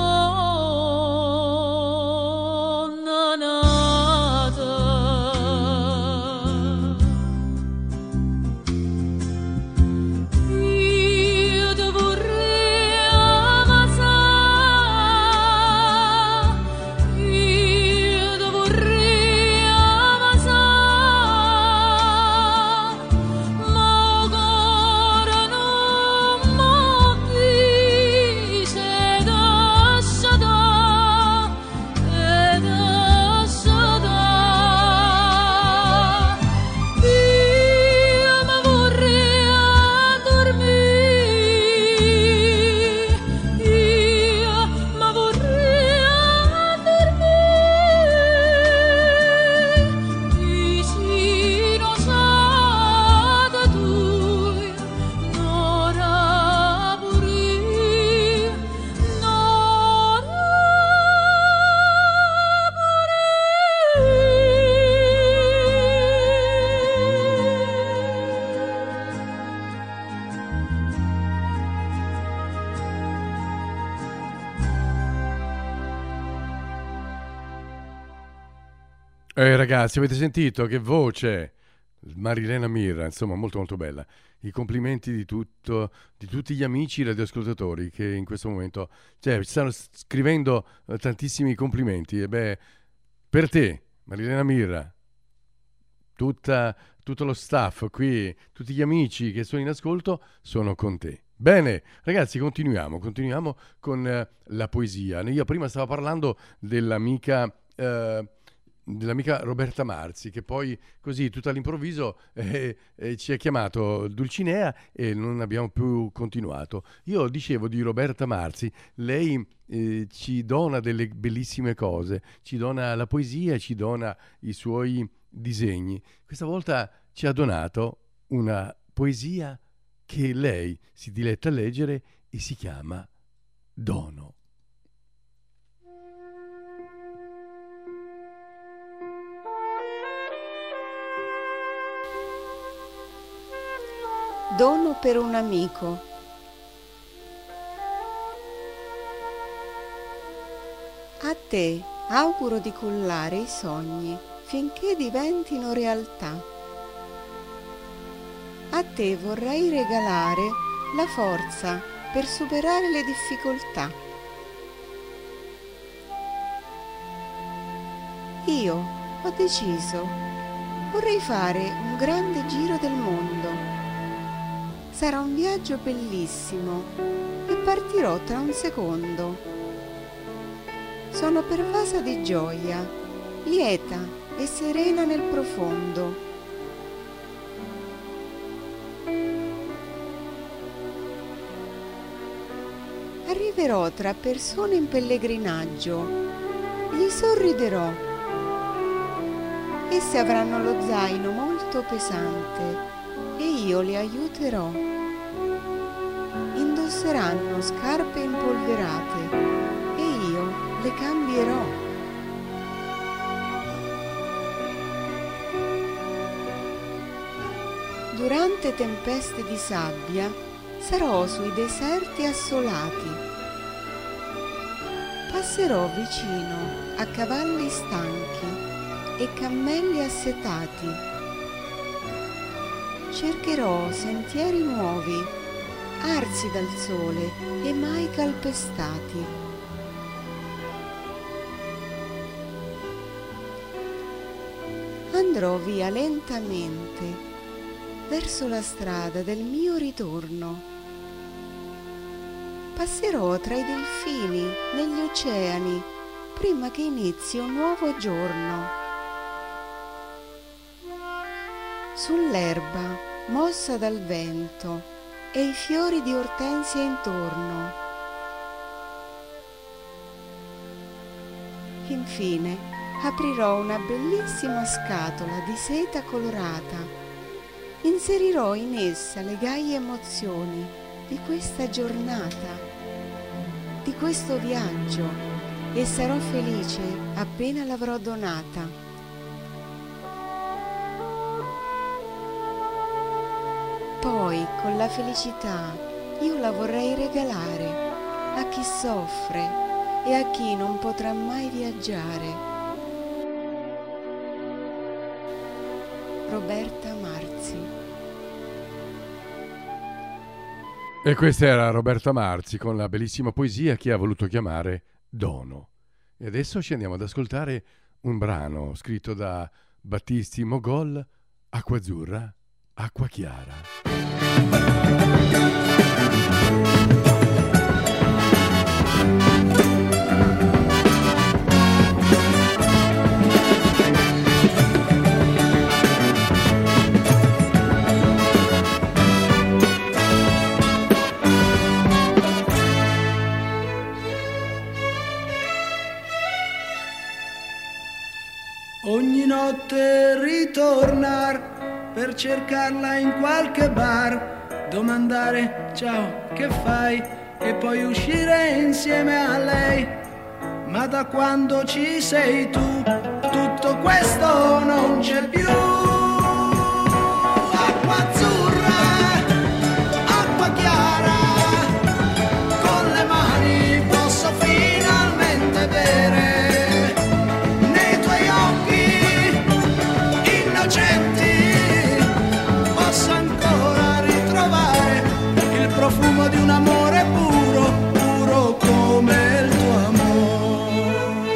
suona nata. Io ti vorrei ammazzare, io ti vorrei ammazzare, ma il cuore non mi dice lascia da, e lascia da. Io mi vorrei dormire, io mi vorrei dormire, vicino a tu, n'ora pure, n'ora Ragazzi, avete sentito che voce? Marilena Mirra, insomma, molto molto bella. I complimenti di tutti gli amici radioascoltatori che in questo momento, cioè, ci stanno scrivendo tantissimi complimenti. E beh, per te, Marilena Mirra, tutto lo staff qui, tutti gli amici che sono in ascolto sono con te. Bene, ragazzi, continuiamo con la poesia. Io prima stavo parlando dell'amica Roberta Marzi, che poi così tutto all'improvviso ci ha chiamato Dulcinea e non abbiamo più continuato. Io dicevo di Roberta Marzi, lei ci dona delle bellissime cose, ci dona la poesia, ci dona i suoi disegni. Questa volta ci ha donato una poesia che lei si diletta a leggere e si chiama Dono. Dono per un amico. A te auguro di cullare i sogni finché diventino realtà. A te vorrei regalare la forza per superare le difficoltà. Io ho deciso, vorrei fare un grande giro del mondo. Sarà un viaggio bellissimo e partirò tra un secondo. Sono pervasa di gioia, lieta e serena nel profondo. Arriverò tra persone in pellegrinaggio, gli sorriderò. Esse avranno lo zaino molto pesante e io li aiuterò. Indosseranno scarpe impolverate e io le cambierò. Durante tempeste di sabbia sarò sui deserti assolati. Passerò vicino a cavalli stanchi e cammelli assetati. Cercherò sentieri nuovi, arsi dal sole e mai calpestati. Andrò via lentamente verso la strada del mio ritorno passerò tra i delfini, negli oceani, prima che inizi un nuovo giorno. Sull'erba, mossa dal vento, e i fiori di ortensia intorno. Infine, aprirò una bellissima scatola di seta colorata. Inserirò in essa le gaie emozioni di questa giornata, di questo viaggio, e sarò felice appena l'avrò donata. Poi, con la felicità, io la vorrei regalare a chi soffre e a chi non potrà mai viaggiare. Roberta Marzi. E questa era Roberta Marzi con la bellissima poesia che ha voluto chiamare Dono. E adesso ci andiamo ad ascoltare un brano scritto da Battisti Mogol, Acqua Azzurra, Acqua Chiara. Ogni notte ritornar per cercarla in qualche bar, domandare ciao che fai e poi uscire insieme a lei. Ma da quando ci sei tu tutto questo non c'è più. Acqua azzurra, acqua chiara, con le mani posso finalmente bere. Posso ancora ritrovare il profumo di un amore puro, puro come il tuo amore.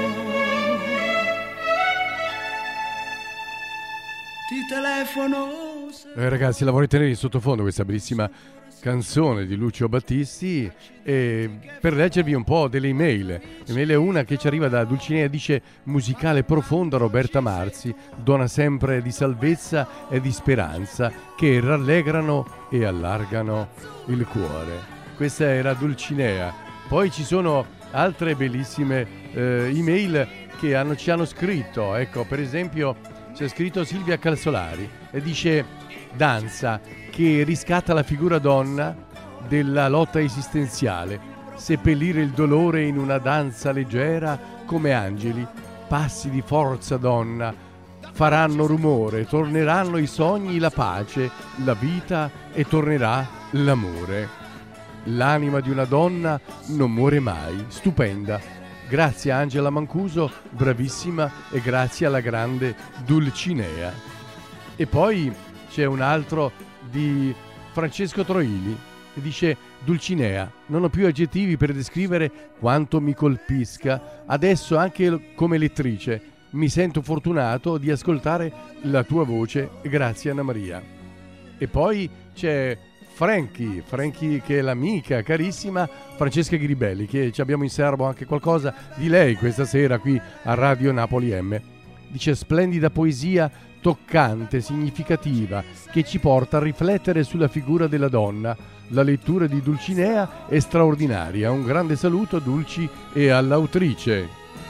Ti telefono. Ragazzi, la vorrei tenere in sottofondo questa bellissima canzone di Lucio Battisti, e per leggervi un po' delle email. Email è una che ci arriva da Dulcinea, dice: musicale profonda Roberta Marzi, dona sempre di salvezza e di speranza che rallegrano e allargano il cuore. Questa era Dulcinea. Poi ci sono altre bellissime email che ci hanno scritto. Ecco, per esempio c'è scritto Silvia Calzolari e dice: danza che riscatta la figura donna della lotta esistenziale, seppellire il dolore in una danza leggera come angeli, passi di forza donna, faranno rumore, torneranno i sogni, la pace, la vita e tornerà l'amore. L'anima di una donna non muore mai, stupenda. Grazie a Angela Mancuso, bravissima, e grazie alla grande Dulcinea. E poi c'è un altro di Francesco Troili e dice: Dulcinea, non ho più aggettivi per descrivere quanto mi colpisca. Adesso anche come lettrice mi sento fortunato di ascoltare la tua voce, grazie Anna Maria. E poi c'è Franchi che è l'amica carissima Francesca Gribelli, che ci abbiamo in serbo anche qualcosa di lei questa sera qui a Radio Napoli M. Dice: splendida poesia, toccante, significativa, che ci porta a riflettere sulla figura della donna. La lettura di Dulcinea è straordinaria. Un grande saluto a Dulci e all'autrice.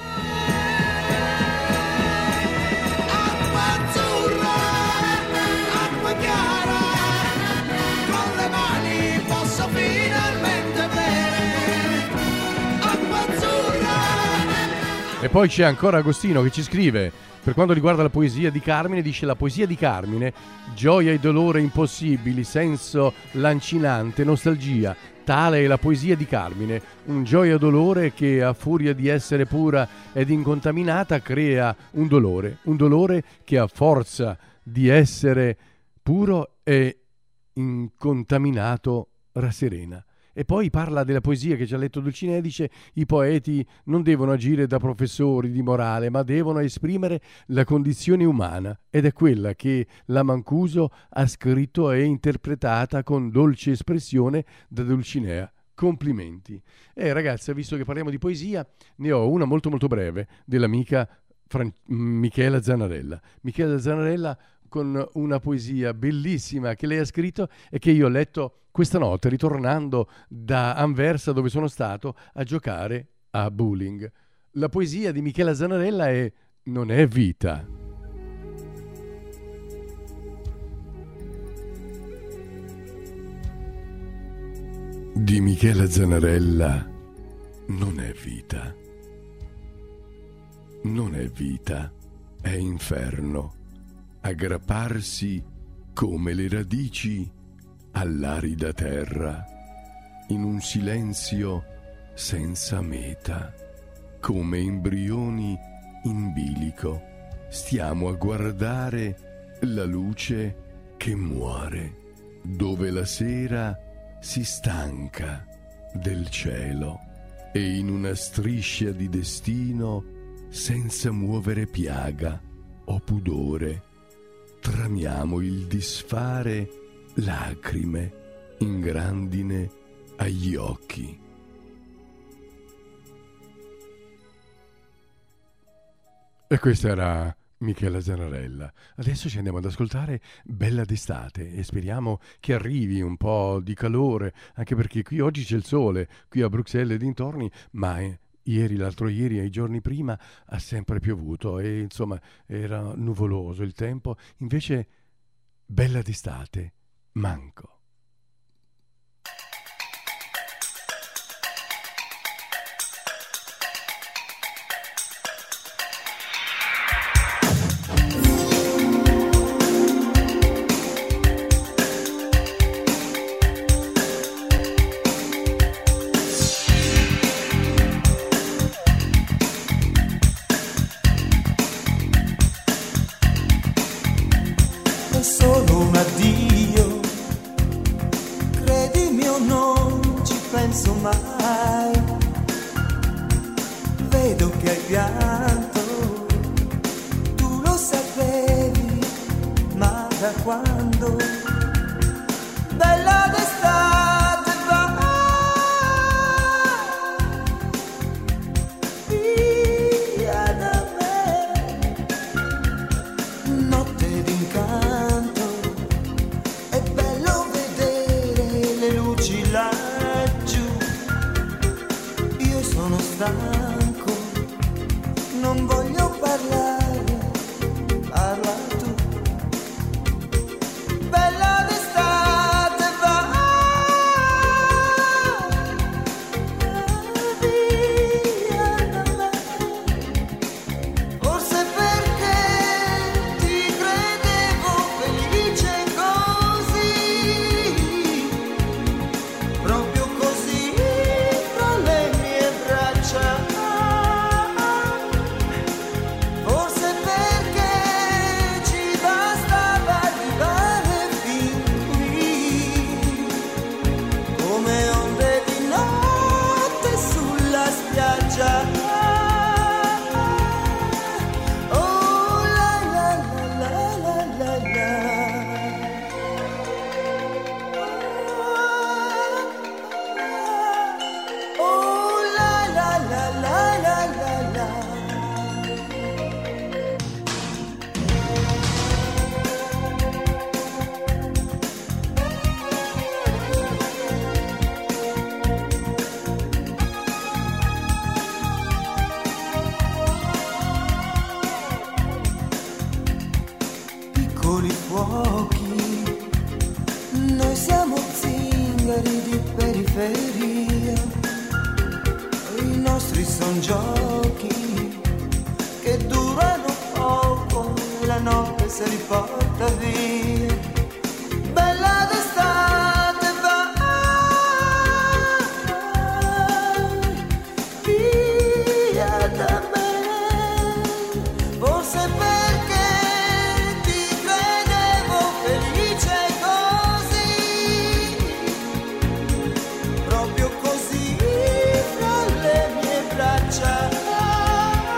Acqua azzurra, acqua chiara, con le mani posso finalmente bere. Acqua azzurra. E poi c'è ancora Agostino che ci scrive: per quanto riguarda la poesia di Carmine, dice: la poesia di Carmine, gioia e dolore impossibili, senso lancinante, nostalgia. Tale è la poesia di Carmine, un gioia e dolore che, a furia di essere pura ed incontaminata, crea un dolore che, a forza di essere puro e incontaminato, rasserena. E poi parla della poesia che ci ha letto Dulcinea, dice: i poeti non devono agire da professori di morale, ma devono esprimere la condizione umana, ed è quella che la Mancuso ha scritto e interpretata con dolce espressione da Dulcinea. complimenti. Ragazzi, visto che parliamo di poesia, ne ho una molto molto breve dell'amica Michela Zanarella. Michela Zanarella con una poesia bellissima che lei ha scritto e che io ho letto questa notte ritornando da Anversa, dove sono stato a giocare a bowling. La poesia di Michela Zanarella è Non è vita. Di Michela Zanarella non è vita. Non è vita, è inferno. Aggrapparsi come le radici all'arida terra, in un silenzio senza meta, come embrioni in bilico, stiamo a guardare la luce che muore, dove la sera si stanca del cielo e in una striscia di destino senza muovere piaga o pudore tramiamo il disfare lacrime in grandine agli occhi. E questa era Michela Zanarella. Adesso ci andiamo ad ascoltare Bella d'estate e speriamo che arrivi un po' di calore, anche perché qui oggi c'è il sole, qui a Bruxelles e dintorni, ma ieri, l'altro ieri e i giorni prima ha sempre piovuto e insomma era nuvoloso il tempo. Invece bella d'estate, manco. Solo un addio, credimi o non ci penso mai, vedo che hai pianto, tu lo sapevi, ma da quando bella d'estate va via da me, notte d'incanto. Sono stanco, non voglio parlare, parla tu. Bella d'estate va via da me, forse perché ti credevo felice così, proprio così fra le mie braccia. Forse perché ci bastava arrivare fin qui, come onde di notte sulla spiaggia. Oh la la la la la la. Oh la la la la la la la. Piccoli fuochi, noi siamo zingari di periferia, i nostri son giochi che durano poco e la notte se li porta via. Bella d'estate va via da me, forse perché ti credevo felice così, proprio così fra le mie braccia.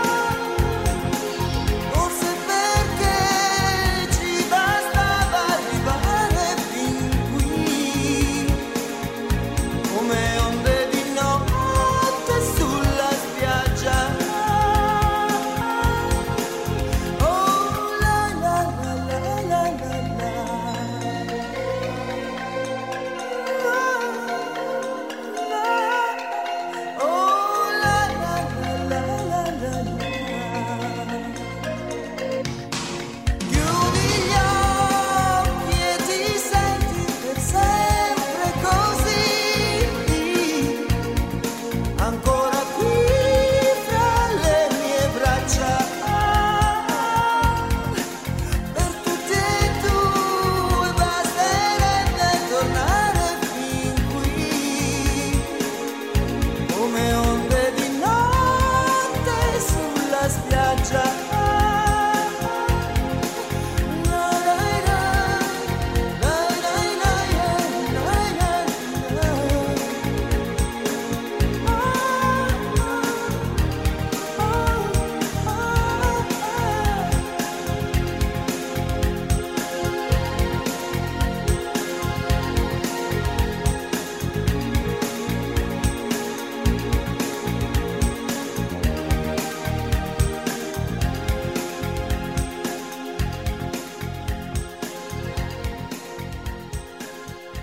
Forse perché ci bastava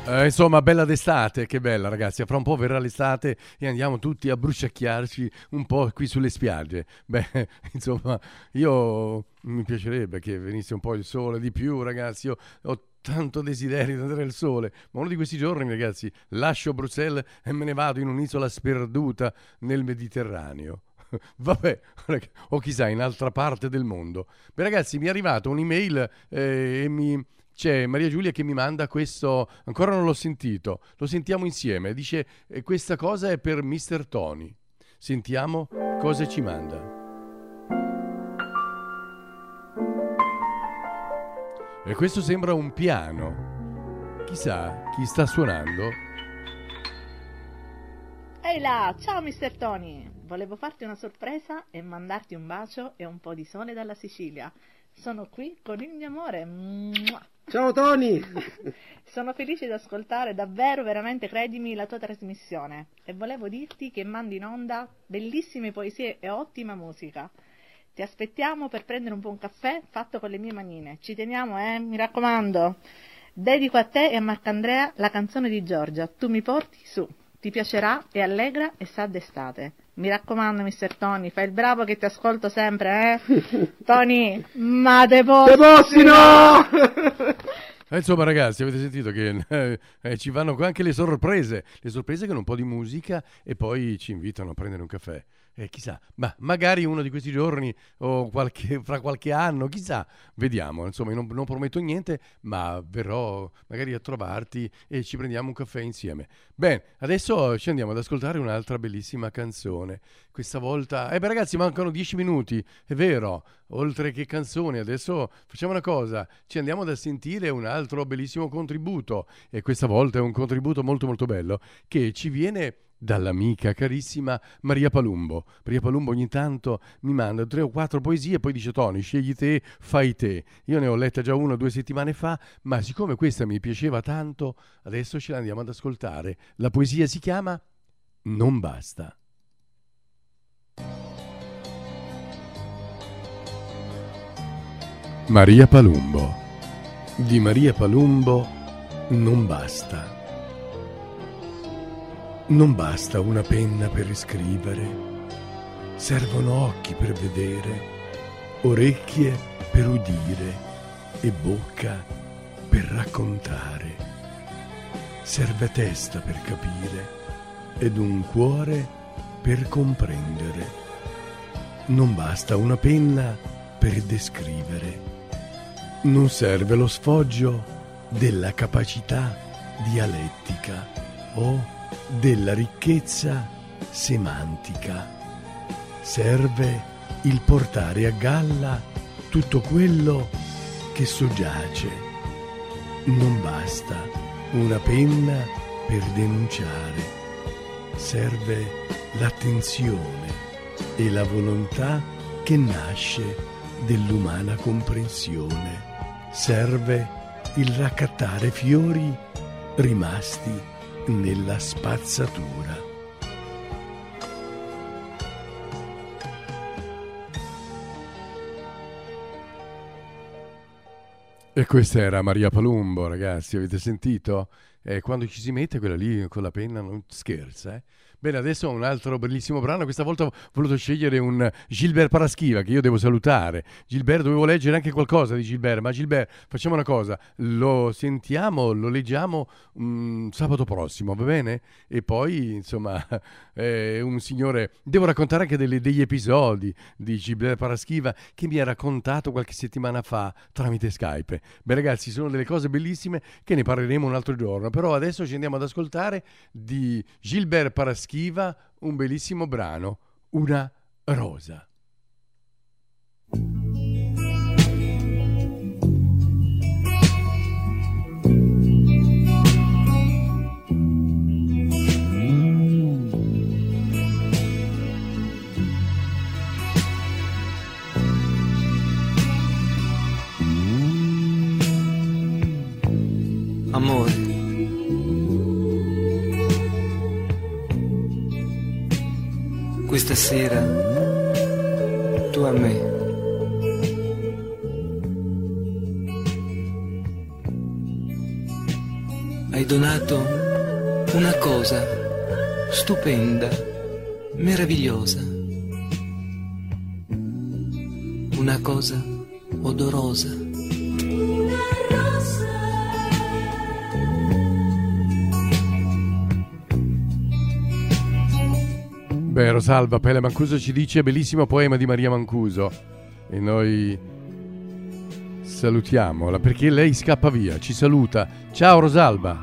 Insomma, bella d'estate, che bella ragazzi, fra un po' verrà l'estate e andiamo tutti a bruciacchiarci un po' qui sulle spiagge. Beh, insomma, mi piacerebbe che venisse un po' il sole di più, ragazzi, io ho tanto desiderio di andare al sole, ma uno di questi giorni, ragazzi, lascio Bruxelles e me ne vado in un'isola sperduta nel Mediterraneo. Vabbè, o chissà, in altra parte del mondo. Beh ragazzi, mi è arrivata un'email e c'è Maria Giulia che mi manda questo, ancora non l'ho sentito, lo sentiamo insieme, dice questa cosa è per Mr. Tony. Sentiamo cosa ci manda. E questo sembra un piano, chissà chi sta suonando. Ehi là, ciao Mr. Tony, volevo farti una sorpresa e mandarti un bacio e un po' di sole dalla Sicilia. Sono qui con il mio amore. Mua. Ciao Tony! Sono felice di ascoltare davvero, veramente, credimi, la tua trasmissione e volevo dirti che mandi in onda bellissime poesie e ottima musica. Ti aspettiamo per prendere un buon caffè fatto con le mie manine. Ci teniamo, mi raccomando. Dedico a te e a Marcandrea la canzone di Giorgia. Tu mi porti su. Ti piacerà, è allegra e sa d'estate. Mi raccomando, Mr. Tony, fai il bravo che ti ascolto sempre, Tony, ma te possi no! Insomma ragazzi, avete sentito che ci vanno anche le sorprese con un po' di musica e poi ci invitano a prendere un caffè. Chissà, ma magari uno di questi giorni o fra qualche anno, chissà, vediamo. Insomma, io non prometto niente, ma verrò magari a trovarti e ci prendiamo un caffè insieme. Bene, adesso ci andiamo ad ascoltare un'altra bellissima canzone. Questa volta, ragazzi, mancano 10 minuti, è vero, oltre che canzoni. Adesso facciamo una cosa, ci andiamo ad sentire un altro bellissimo contributo e questa volta è un contributo molto molto bello che ci viene dall'amica carissima Maria Palumbo. Maria Palumbo ogni tanto mi manda 3 o 4 poesie e poi dice: Tony, scegli te, fai te. Io ne ho letta già 1 o 2 settimane fa, ma siccome questa mi piaceva tanto, adesso ce la andiamo ad ascoltare. La poesia si chiama Non basta. Maria Palumbo. Di Maria Palumbo Non basta. Non basta una penna per scrivere, servono occhi per vedere, orecchie per udire e bocca per raccontare. Serve testa per capire ed un cuore per comprendere. Non basta una penna per descrivere, non serve lo sfoggio della capacità dialettica o della ricchezza semantica. Serve il portare a galla tutto quello che soggiace. Non basta una penna per denunciare. Serve l'attenzione e la volontà che nasce dell'umana comprensione. Serve il raccattare fiori rimasti nella spazzatura. E questa era Maria Palumbo, ragazzi, avete sentito? Quando ci si mette quella lì con la penna non scherza, Bene, adesso un altro bellissimo brano. Questa volta ho voluto scegliere un Gilbert Paraschiva che io devo salutare. Gilbert, dovevo leggere anche qualcosa di Gilbert, ma Gilbert, facciamo una cosa, lo sentiamo, lo leggiamo sabato prossimo, va bene? E poi, insomma, un signore, devo raccontare anche degli episodi di Gilbert Paraschiva che mi ha raccontato qualche settimana fa tramite Skype. Beh ragazzi, sono delle cose bellissime che ne parleremo un altro giorno, però adesso ci andiamo ad ascoltare di Gilbert Paraschiva un bellissimo brano, Una rosa. Amore, questa sera tu a me hai donato una cosa stupenda, meravigliosa, una cosa odorosa. Beh, Rosalba, Pelle Mancuso ci dice bellissimo poema di Maria Mancuso e noi salutiamola perché lei scappa via, ci saluta. Ciao Rosalba.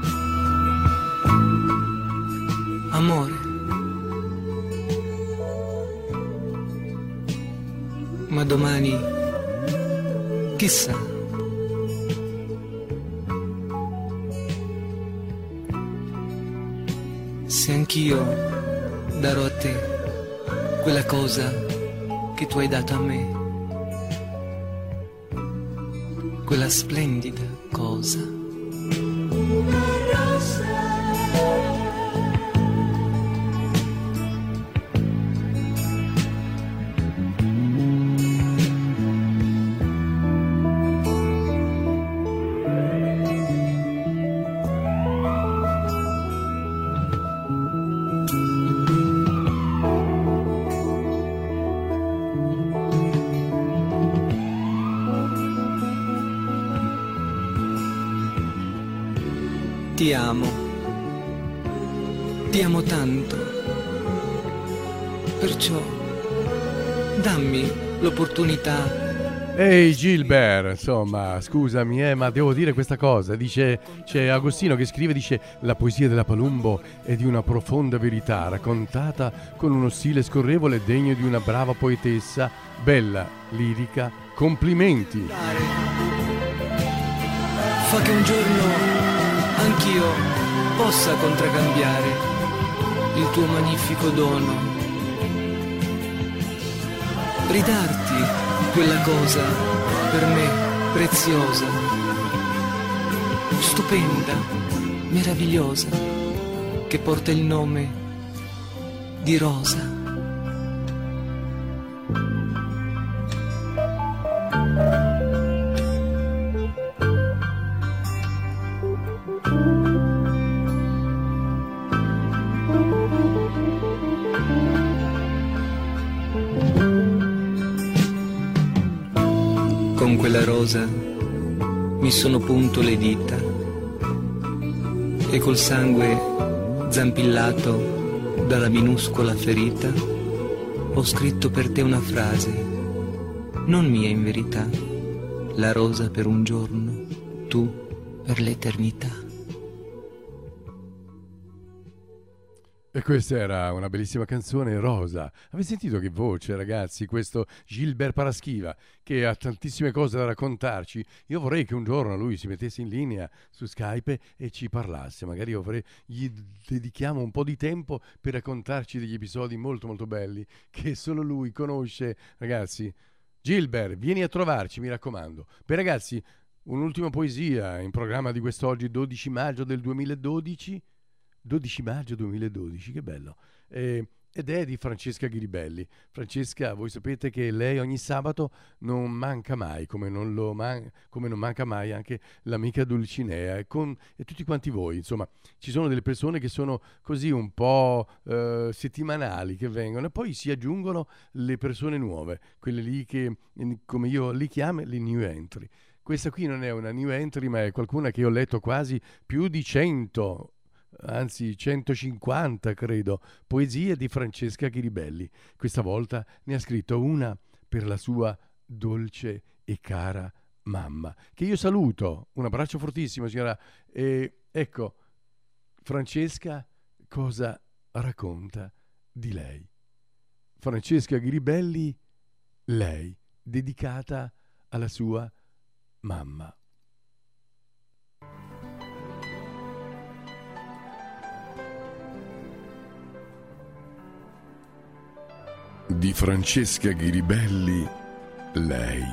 Amore, ma domani chissà. Se anch'io darò a te quella cosa che tu hai dato a me, quella splendida cosa. Una rosa. Ti amo tanto, perciò dammi l'opportunità. Ehi Gilbert, insomma, scusami, ma devo dire questa cosa. Dice, c'è Agostino che scrive, dice: la poesia della Palumbo è di una profonda verità, raccontata con uno stile scorrevole degno di una brava poetessa, bella, lirica, complimenti. Fa che un giorno anch'io possa contraccambiare il tuo magnifico dono, ridarti quella cosa per me preziosa, stupenda, meravigliosa, che porta il nome di rosa. Con quella rosa mi sono punto le dita e col sangue zampillato dalla minuscola ferita ho scritto per te una frase, non mia in verità, la rosa per un giorno, tu per l'eternità. E questa era una bellissima canzone, Rosa. Avete sentito che voce, ragazzi? Questo Gilbert Paraschiva, che ha tantissime cose da raccontarci. Io vorrei che un giorno lui si mettesse in linea su Skype e ci parlasse. Magari gli dedichiamo un po' di tempo per raccontarci degli episodi molto molto belli che solo lui conosce. Ragazzi, Gilbert, vieni a trovarci, mi raccomando. Beh, ragazzi, un'ultima poesia in programma di quest'oggi, 12 maggio del 2012. 12 maggio 2012, che bello, ed è di Francesca Ghiribelli. Francesca, voi sapete che lei ogni sabato non manca mai, come non manca mai anche l'amica Dulcinea e tutti quanti voi. Insomma, ci sono delle persone che sono così un po' settimanali, che vengono, e poi si aggiungono le persone nuove, quelle lì che, come io li chiamo, le new entry. Questa qui non è una new entry, ma è qualcuna che ho letto quasi più di 100, anzi 150 credo, poesie di Francesca Ghiribelli. Questa volta ne ha scritto una per la sua dolce e cara mamma, che io saluto. Un abbraccio fortissimo, signora. E ecco, Francesca cosa racconta di lei. Francesca Ghiribelli, lei, dedicata alla sua mamma. Di Francesca Ghiribelli, lei,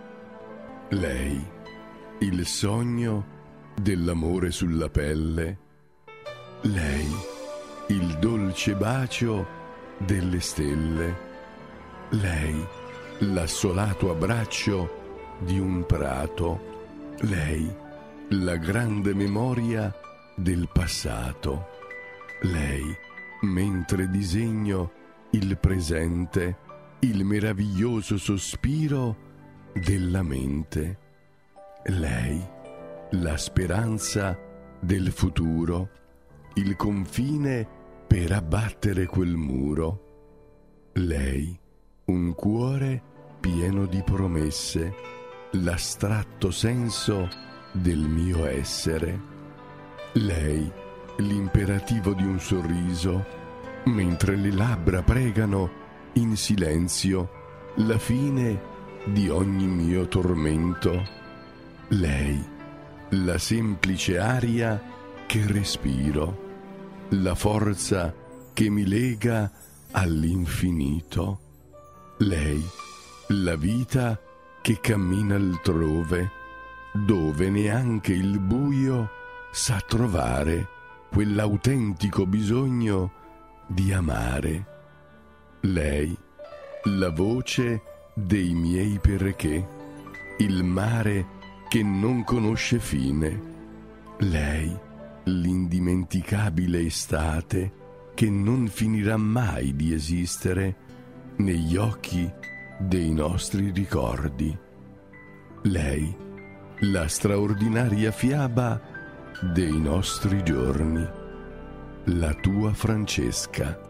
il sogno dell'amore sulla pelle, lei, il dolce bacio delle stelle, lei, l'assolato abbraccio di un prato, lei, la grande memoria del passato. Lei, mentre disegno il presente, il meraviglioso sospiro della mente. Lei, la speranza del futuro, il confine per abbattere quel muro. Lei, un cuore pieno di promesse, l'astratto senso del mio essere. Lei, l'imperativo di un sorriso, mentre le labbra pregano in silenzio la fine di ogni mio tormento. Lei, la semplice aria che respiro, la forza che mi lega all'infinito. Lei, la vita che cammina altrove, dove neanche il buio sa trovare quell'autentico bisogno di amare. Lei, la voce dei miei perché, il mare che non conosce fine. Lei, l'indimenticabile estate che non finirà mai di esistere negli occhi dei nostri ricordi. Lei, la straordinaria fiaba dei nostri giorni. La tua Francesca.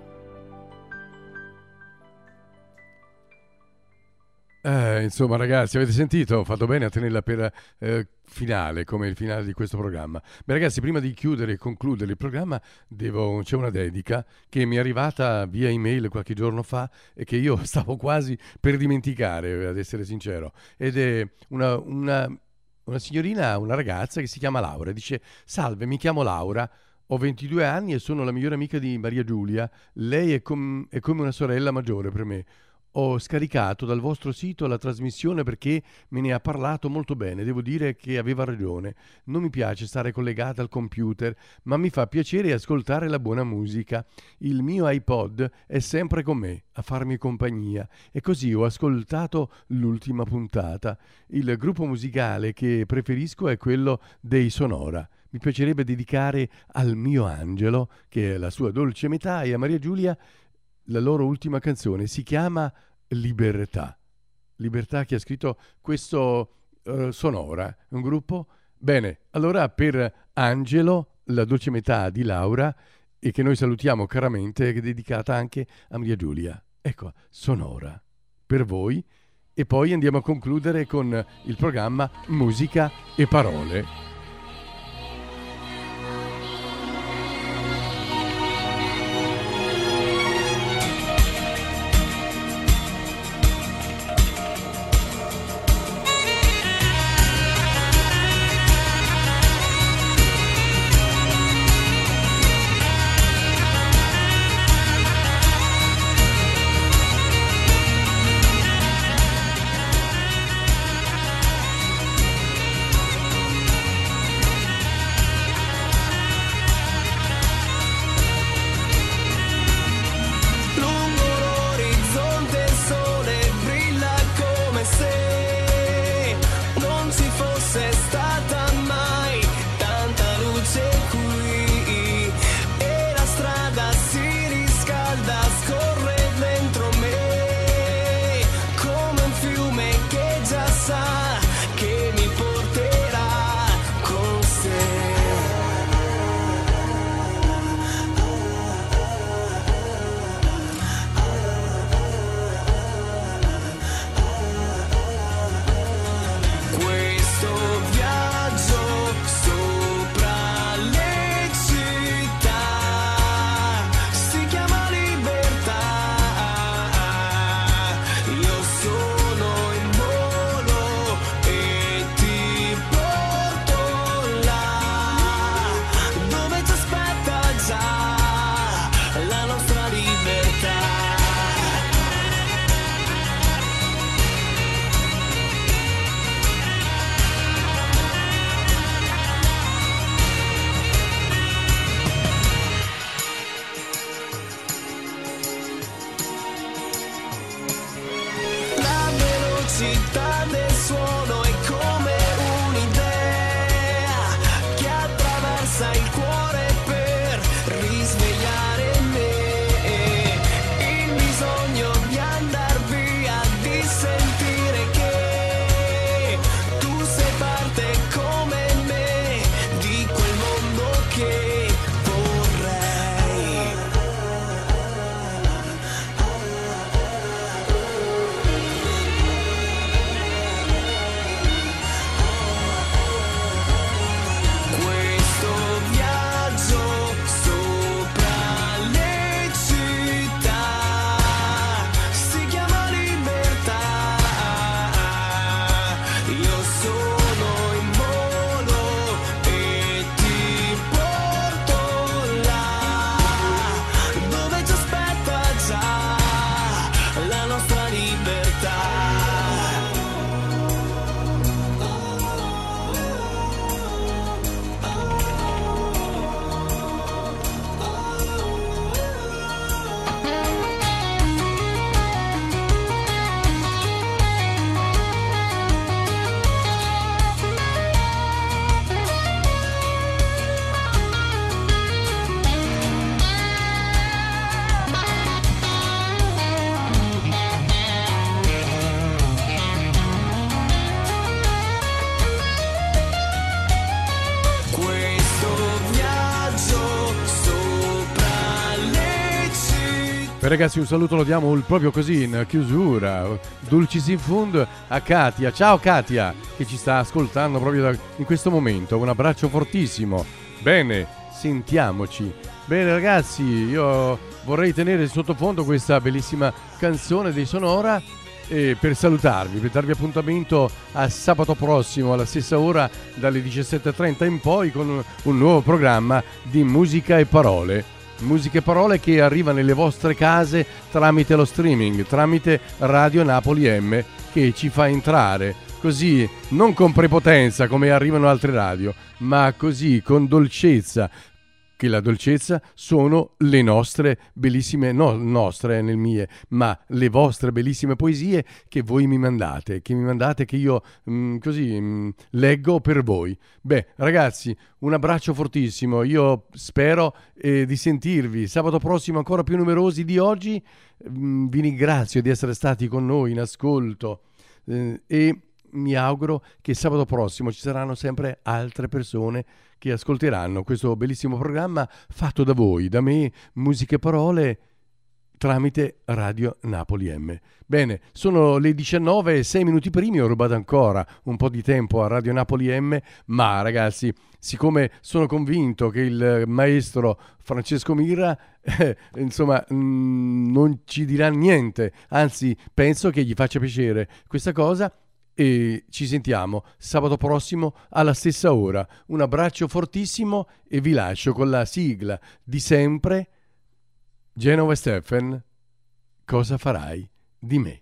Insomma, ragazzi, avete sentito? Ho fatto bene a tenerla per finale, come il finale di questo programma. Beh, ragazzi, prima di chiudere e concludere il programma, c'è una dedica che mi è arrivata via email qualche giorno fa e che io stavo quasi per dimenticare, ad essere sincero. Ed è una signorina, una ragazza che si chiama Laura. Dice: salve, mi chiamo Laura. Ho 22 anni e sono la migliore amica di Maria Giulia. Lei è come una sorella maggiore per me. Ho scaricato dal vostro sito la trasmissione perché me ne ha parlato molto bene. Devo dire che aveva ragione. Non mi piace stare collegata al computer, ma mi fa piacere ascoltare la buona musica. Il mio iPod è sempre con me, a farmi compagnia. E così ho ascoltato l'ultima puntata. Il gruppo musicale che preferisco è quello dei Sonora. Mi piacerebbe dedicare al mio angelo, che è la sua dolce metà, e a Maria Giulia la loro ultima canzone. Si chiama Libertà. Libertà, che ha scritto questo Sonora, un gruppo. Bene, allora per Angelo, la dolce metà di Laura, e che noi salutiamo caramente, è dedicata anche a Maria Giulia. Ecco, Sonora per voi. E poi andiamo a concludere con il programma Musica e Parole. Ragazzi, un saluto lo diamo proprio così in chiusura, dulcis in fund, a Katia. Ciao Katia, che ci sta ascoltando proprio in questo momento. Un abbraccio fortissimo. Bene, sentiamoci. Bene ragazzi, io vorrei tenere sottofondo questa bellissima canzone dei Sonora per salutarvi, per darvi appuntamento a sabato prossimo alla stessa ora dalle 17:30 in poi con un nuovo programma di musica e parole. Musiche e parole che arriva nelle vostre case tramite lo streaming, tramite Radio Napoli M, che ci fa entrare così, non con prepotenza come arrivano altre radio, ma così con dolcezza, che la dolcezza sono le nostre bellissime, no nostre nel mie, ma le vostre bellissime poesie che voi mi mandate, che io leggo per voi. Beh, ragazzi, un abbraccio fortissimo, io spero di sentirvi sabato prossimo ancora più numerosi di oggi, vi ringrazio di essere stati con noi in ascolto e mi auguro che sabato prossimo ci saranno sempre altre persone che ascolteranno questo bellissimo programma fatto da voi, da me, musiche e parole tramite Radio Napoli M. Bene, sono le 19:06 primi, ho rubato ancora un po' di tempo a Radio Napoli M, ma ragazzi, siccome sono convinto che il maestro Francesco Mirra non ci dirà niente, anzi penso che gli faccia piacere questa cosa, e ci sentiamo sabato prossimo alla stessa ora. Un abbraccio fortissimo e vi lascio con la sigla di sempre, Genova Stephen, cosa farai di me.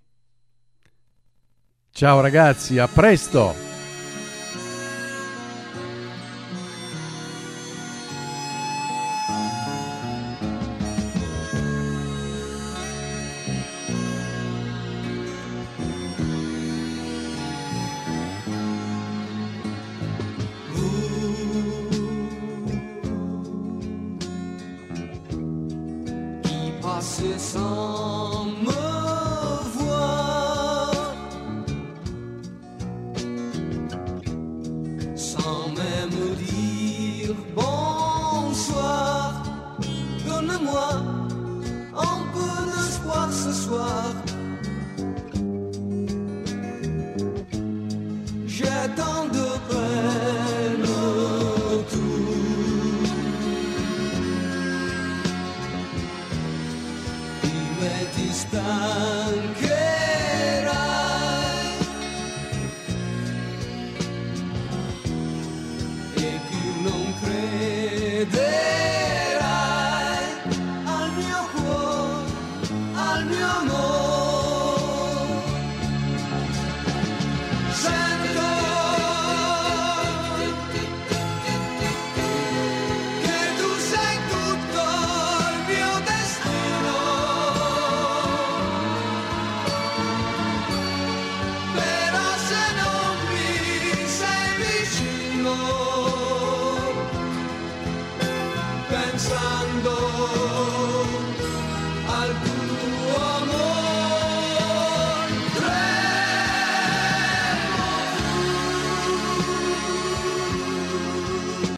Ciao ragazzi, a presto. Sans me voir, sans même dire bonsoir, donne-moi un peu d'espoir ce soir. J'ai tant de peine autour, distante